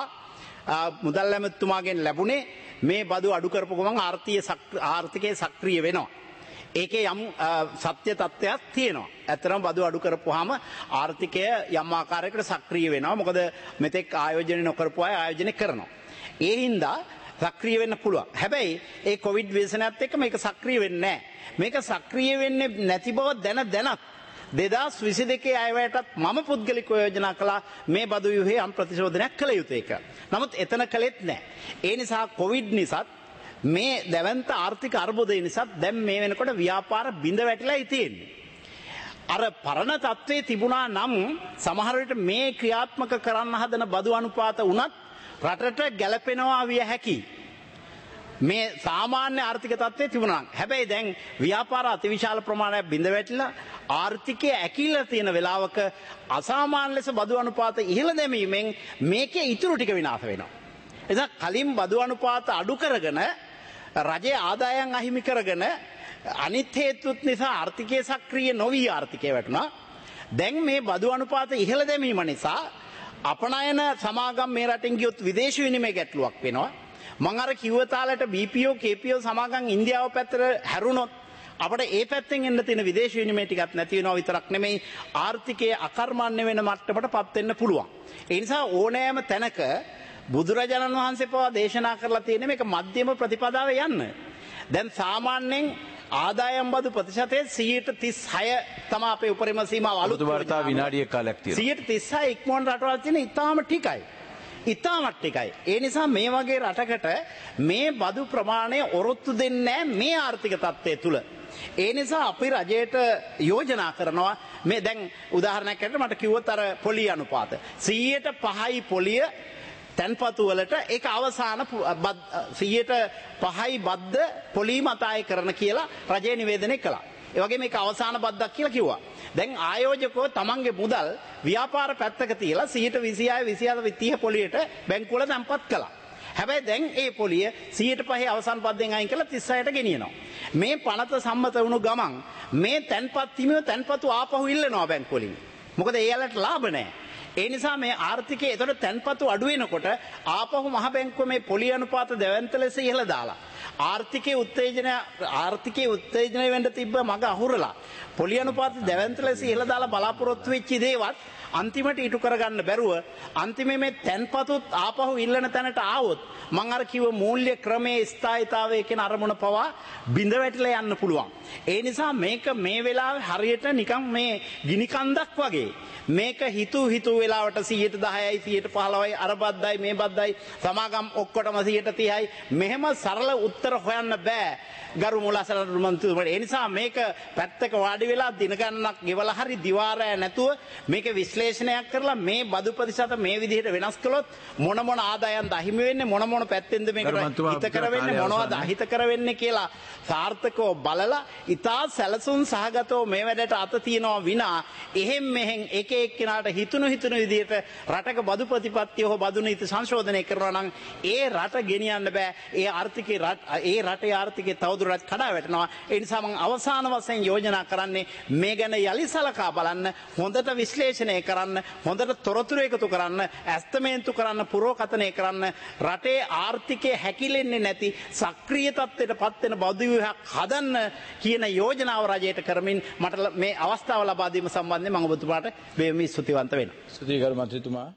මුදල් ඇමතුමාගෙන් ලැබුණේ මේ බදු අඩු කරපු ගමන් ආර්ථිකයේ සක්‍රිය වෙනවා. ඒකේ යම් සත්‍ය තත්ත්වයක් තියෙනවා. ඇත්තටම බදු අඩු කරපුවාම ආර්ථිකය යම් ආකාරයකට සක්‍රිය වෙනවා. මොකද මෙතෙක් ආයෝජනය නොකරපු අය ආයෝජනය කරනවා. ඒ හින්දා සක්‍රිය වෙන්න පුළුවන්. හැබැයි ඒ කොවිඩ් ව්‍යසනයත් එක්ක මේක සක්‍රිය වෙන්නේ නැහැ. මේක සක්‍රිය වෙන්නේ නැති බව දැන දැනත් දෙදාස් විසි දෙකේ අයවැයටත් මම පුද්ගලිකව යෝජනා කළා මේ බදු ව්‍යුහයේ යම් ප්‍රතිශෝධනයක් කළ යුතුයි කියලා. නමුත් එතන කළෙත් නැහැ. ඒ නිසා කොවිඩ් නිසාත් මේ දැවැන්ත ආර්ථික අර්බුදය නිසා දැන් මේ වෙනකොට ව්‍යාපාර බිඳ වැටිලායි තියෙන්නේ. අර පරණ තත්ත්වයේ තිබුණා නම් සමහර විට මේ ක්‍රියාත්මක කරන්න හදන බදු අනුපාත උනත් රටට ගැළපෙනවා විය හැකි. මේ සාමාන්‍ය ආර්ථික තත්ත්වයේ තිබුණා. හැබැයි දැන් ව්‍යාපාර අතිවිශාල ප්‍රමාණයක් බිඳ වැටිලා ආර්ථිකය ඇකිලලා තියෙන වෙලාවක අසාමාන්‍ය ලෙස බදු අනුපාත ඉහළ දැමීමෙන් මේකේ ඉතුරු ටික විනාශ වෙනවා. එදා කලින් බදු අනුපාත අඩු කරගෙන රජයේ ආදායම් අහිමි කරගෙන අනිත් හේතුත් නිසා ආර්ථිකයේ සක්‍රිය නොවි ආර්ථිකය වැටුණා. දැන් මේ බදු අනුපාත ඉහළ දැමීම නිසා අපනයන සමාගම් මේ රටින් ගියොත් විදේශ විනිමය ගැටලුවක් වෙනවා. මම අර කිව්ව තාලෙට බී පී ඕ කේ පී ඕ සමාගම් ඉන්දියාව පැත්තට හැරුණොත් අපිට ඒ පැත්තෙන් එන්න තියෙන විදේශ විනිමය ටිකක් නැති වෙනවා විතරක් නෙමෙයි ආර්ථිකයේ අකර්මණ්‍ය වෙන මට්ටමටපත් වෙන්න පුළුවන්. ඒ නිසා ඕනෑම තැනක බුදුරජාණන් වහන්සේ පවා දේශනා කරලා තියෙන මේක මධ්‍යම ප්‍රතිපදාවේ යන්න. දැන් සාමාන්‍යයෙන් ආදායම් බදු ප්‍රතිශතයේ සියයට තිස් හය තමයි අපේ උපරිම සීමාව අලුත් වාර්තා විනාඩියක් කාලයක් තියෙනවා. සියයට තිස් හය ඉක්මවන රටවල් තියෙන ඉතාම ටිකයි. ඉතාමත් ටිකයි. ඒ නිසා මේ වගේ රටකට මේ බදු ප්‍රමාණය ඔරොත්තු දෙන්නේ මේ ආර්ථික තත්ත්වය තුල. ඒ නිසා අපි රජයට යෝජනා කරනවා මේ දැන් උදාහරණයක් ඇරලා මට කිව්වොත් අර පොලිය අනුපාත සියයට පහයි පොලිය තැන්පතු වලට ඒක අවසාන සියයට පහයි බද්ද පොලී මතය කරන කියලා රජය නිවේදනය කළා. ඒ වගේ මේක අවසාන බද්දක් කියලා කිව්වා. දැන් ආයෝජකෝ තමන්ගේ මුදල් ව්‍යාපාර පැත්තක තියලා සියයට විසිහය විසිහත විත්තිය පොලියට බැංකුවල තැන්පත් කළා. හැබැයි දැන් ඒ පොලිය සියයට පහේ අවසාන පද්දෙන් අයින් කරලා තිස් හයට ගෙනියනවා. මේ පනත සම්මත වුණු ගමන් මේ තැන්පත් හිමියෝ තැන්පතු ආපහු ඉල්ලනවා බැංකුව වලින්. මොකද ඒලට ලාභ නැහැ. ඒ නිසා මේ ආර්ථිකයේ එතකොට තැන්පතු අඩු වෙනකොට ආපහු මහ බැංකුව මේ පොලිය අනුපාත දෙවන්ත ලෙස ඉහළ දාලා ආර්ථිකයේ උත්තේජන ආර්ථිකයේ උත්තේජනය වෙන්න තිබ්බ මග අහුරලා පොලි අනුපාත දැවැන්ත ලෙස ඉහළ දාලා බලාපොරොත්තු වෙච්ච දේවත් අන්තිමට ඉටු කරගන්න බැරුව අන්තිමේ මේ තැන්පතුත් ආපහු ඉල්ලන තැනට ආවොත් මම අර කිව්ව මූල්‍ය ක්‍රමයේ ස්ථායීතාවය කියන අරමුණ පවා බිඳ වැටිලා යන්න පුළුවන්. ඒ නිසා මේක මේ වෙලාවේ හරියට නිකන් මේ ගිනි කන්දක් වගේ මේක හිතු හිතු වෙලාවට සියයට දහයයි සියයට පහළොවයි අර බද්දයි මේ බද්දයි සමාගම් ඔක්කොටම සියයට තිහයි මෙහෙම සරල උත්තර හොයන්න බෑ ගරු මුලාසල මන්ත්‍රීතුමාට. ඒ නිසා මේක පැත්තක වාඩි වෙලා දින ගණනක් ගෙවලා හරි දිවාරය නැතුව මේක විශ්ලේෂණයක් කරලා මේ බදු ප්‍රතිශත මේ විදිහට වෙනස් කළොත් මොන මොන ආදායම්ද අහිමි වෙන්නේ මොන මොන පැත්තෙන්ද මේකට හිතකර වෙන්නේ මොනවද අහිතකර වෙන්නේ කියලා සාර්ථකව බලලා ඉතා සැලසුම් සහගතව මේ වැඩට අත තියනවා විනා එහෙම් මෙහෙන් එක එක්කෙනාට හිතුණු හිතුණු විදිහට රටක බදු ප්‍රතිපත්තිය හෝ බදු නීති සංශෝධනය කරනවා නම් ඒ රට ගෙනියන්න බෑ. ඒ ආර්ථිකේ ඒ රටේ ආර්ථිකේ තවදුරටත් කඩා වැටෙනවා. ඒ නිසා මම අවසාන වශයෙන් යෝජනා කරන්නේ මේ ගැන යලි සලකා බලන්න, හොඳට විශ්ලේෂණය කරන්න, හොඳට තොරතුරු එකතු කරන්න, ඇස්තමේන්තු කරන්න, පුරෝකථනය කරන්න, රටේ ආර්ථිකය හැකිලෙන්නේ නැති සක්‍රීය තත්ත්වයට පත් වෙන බදු ව්‍යුහයක් හදන්න කියන යෝජනාව රජයට කරමින් මට මේ අවස්ථාව ලබා දීම සම්බන්ධයෙන් මම ඔබතුමාට මේ ස්තුතිවන්ත වෙනවා. ස්තුතියි ගරු මන්ත්‍රීතුමා.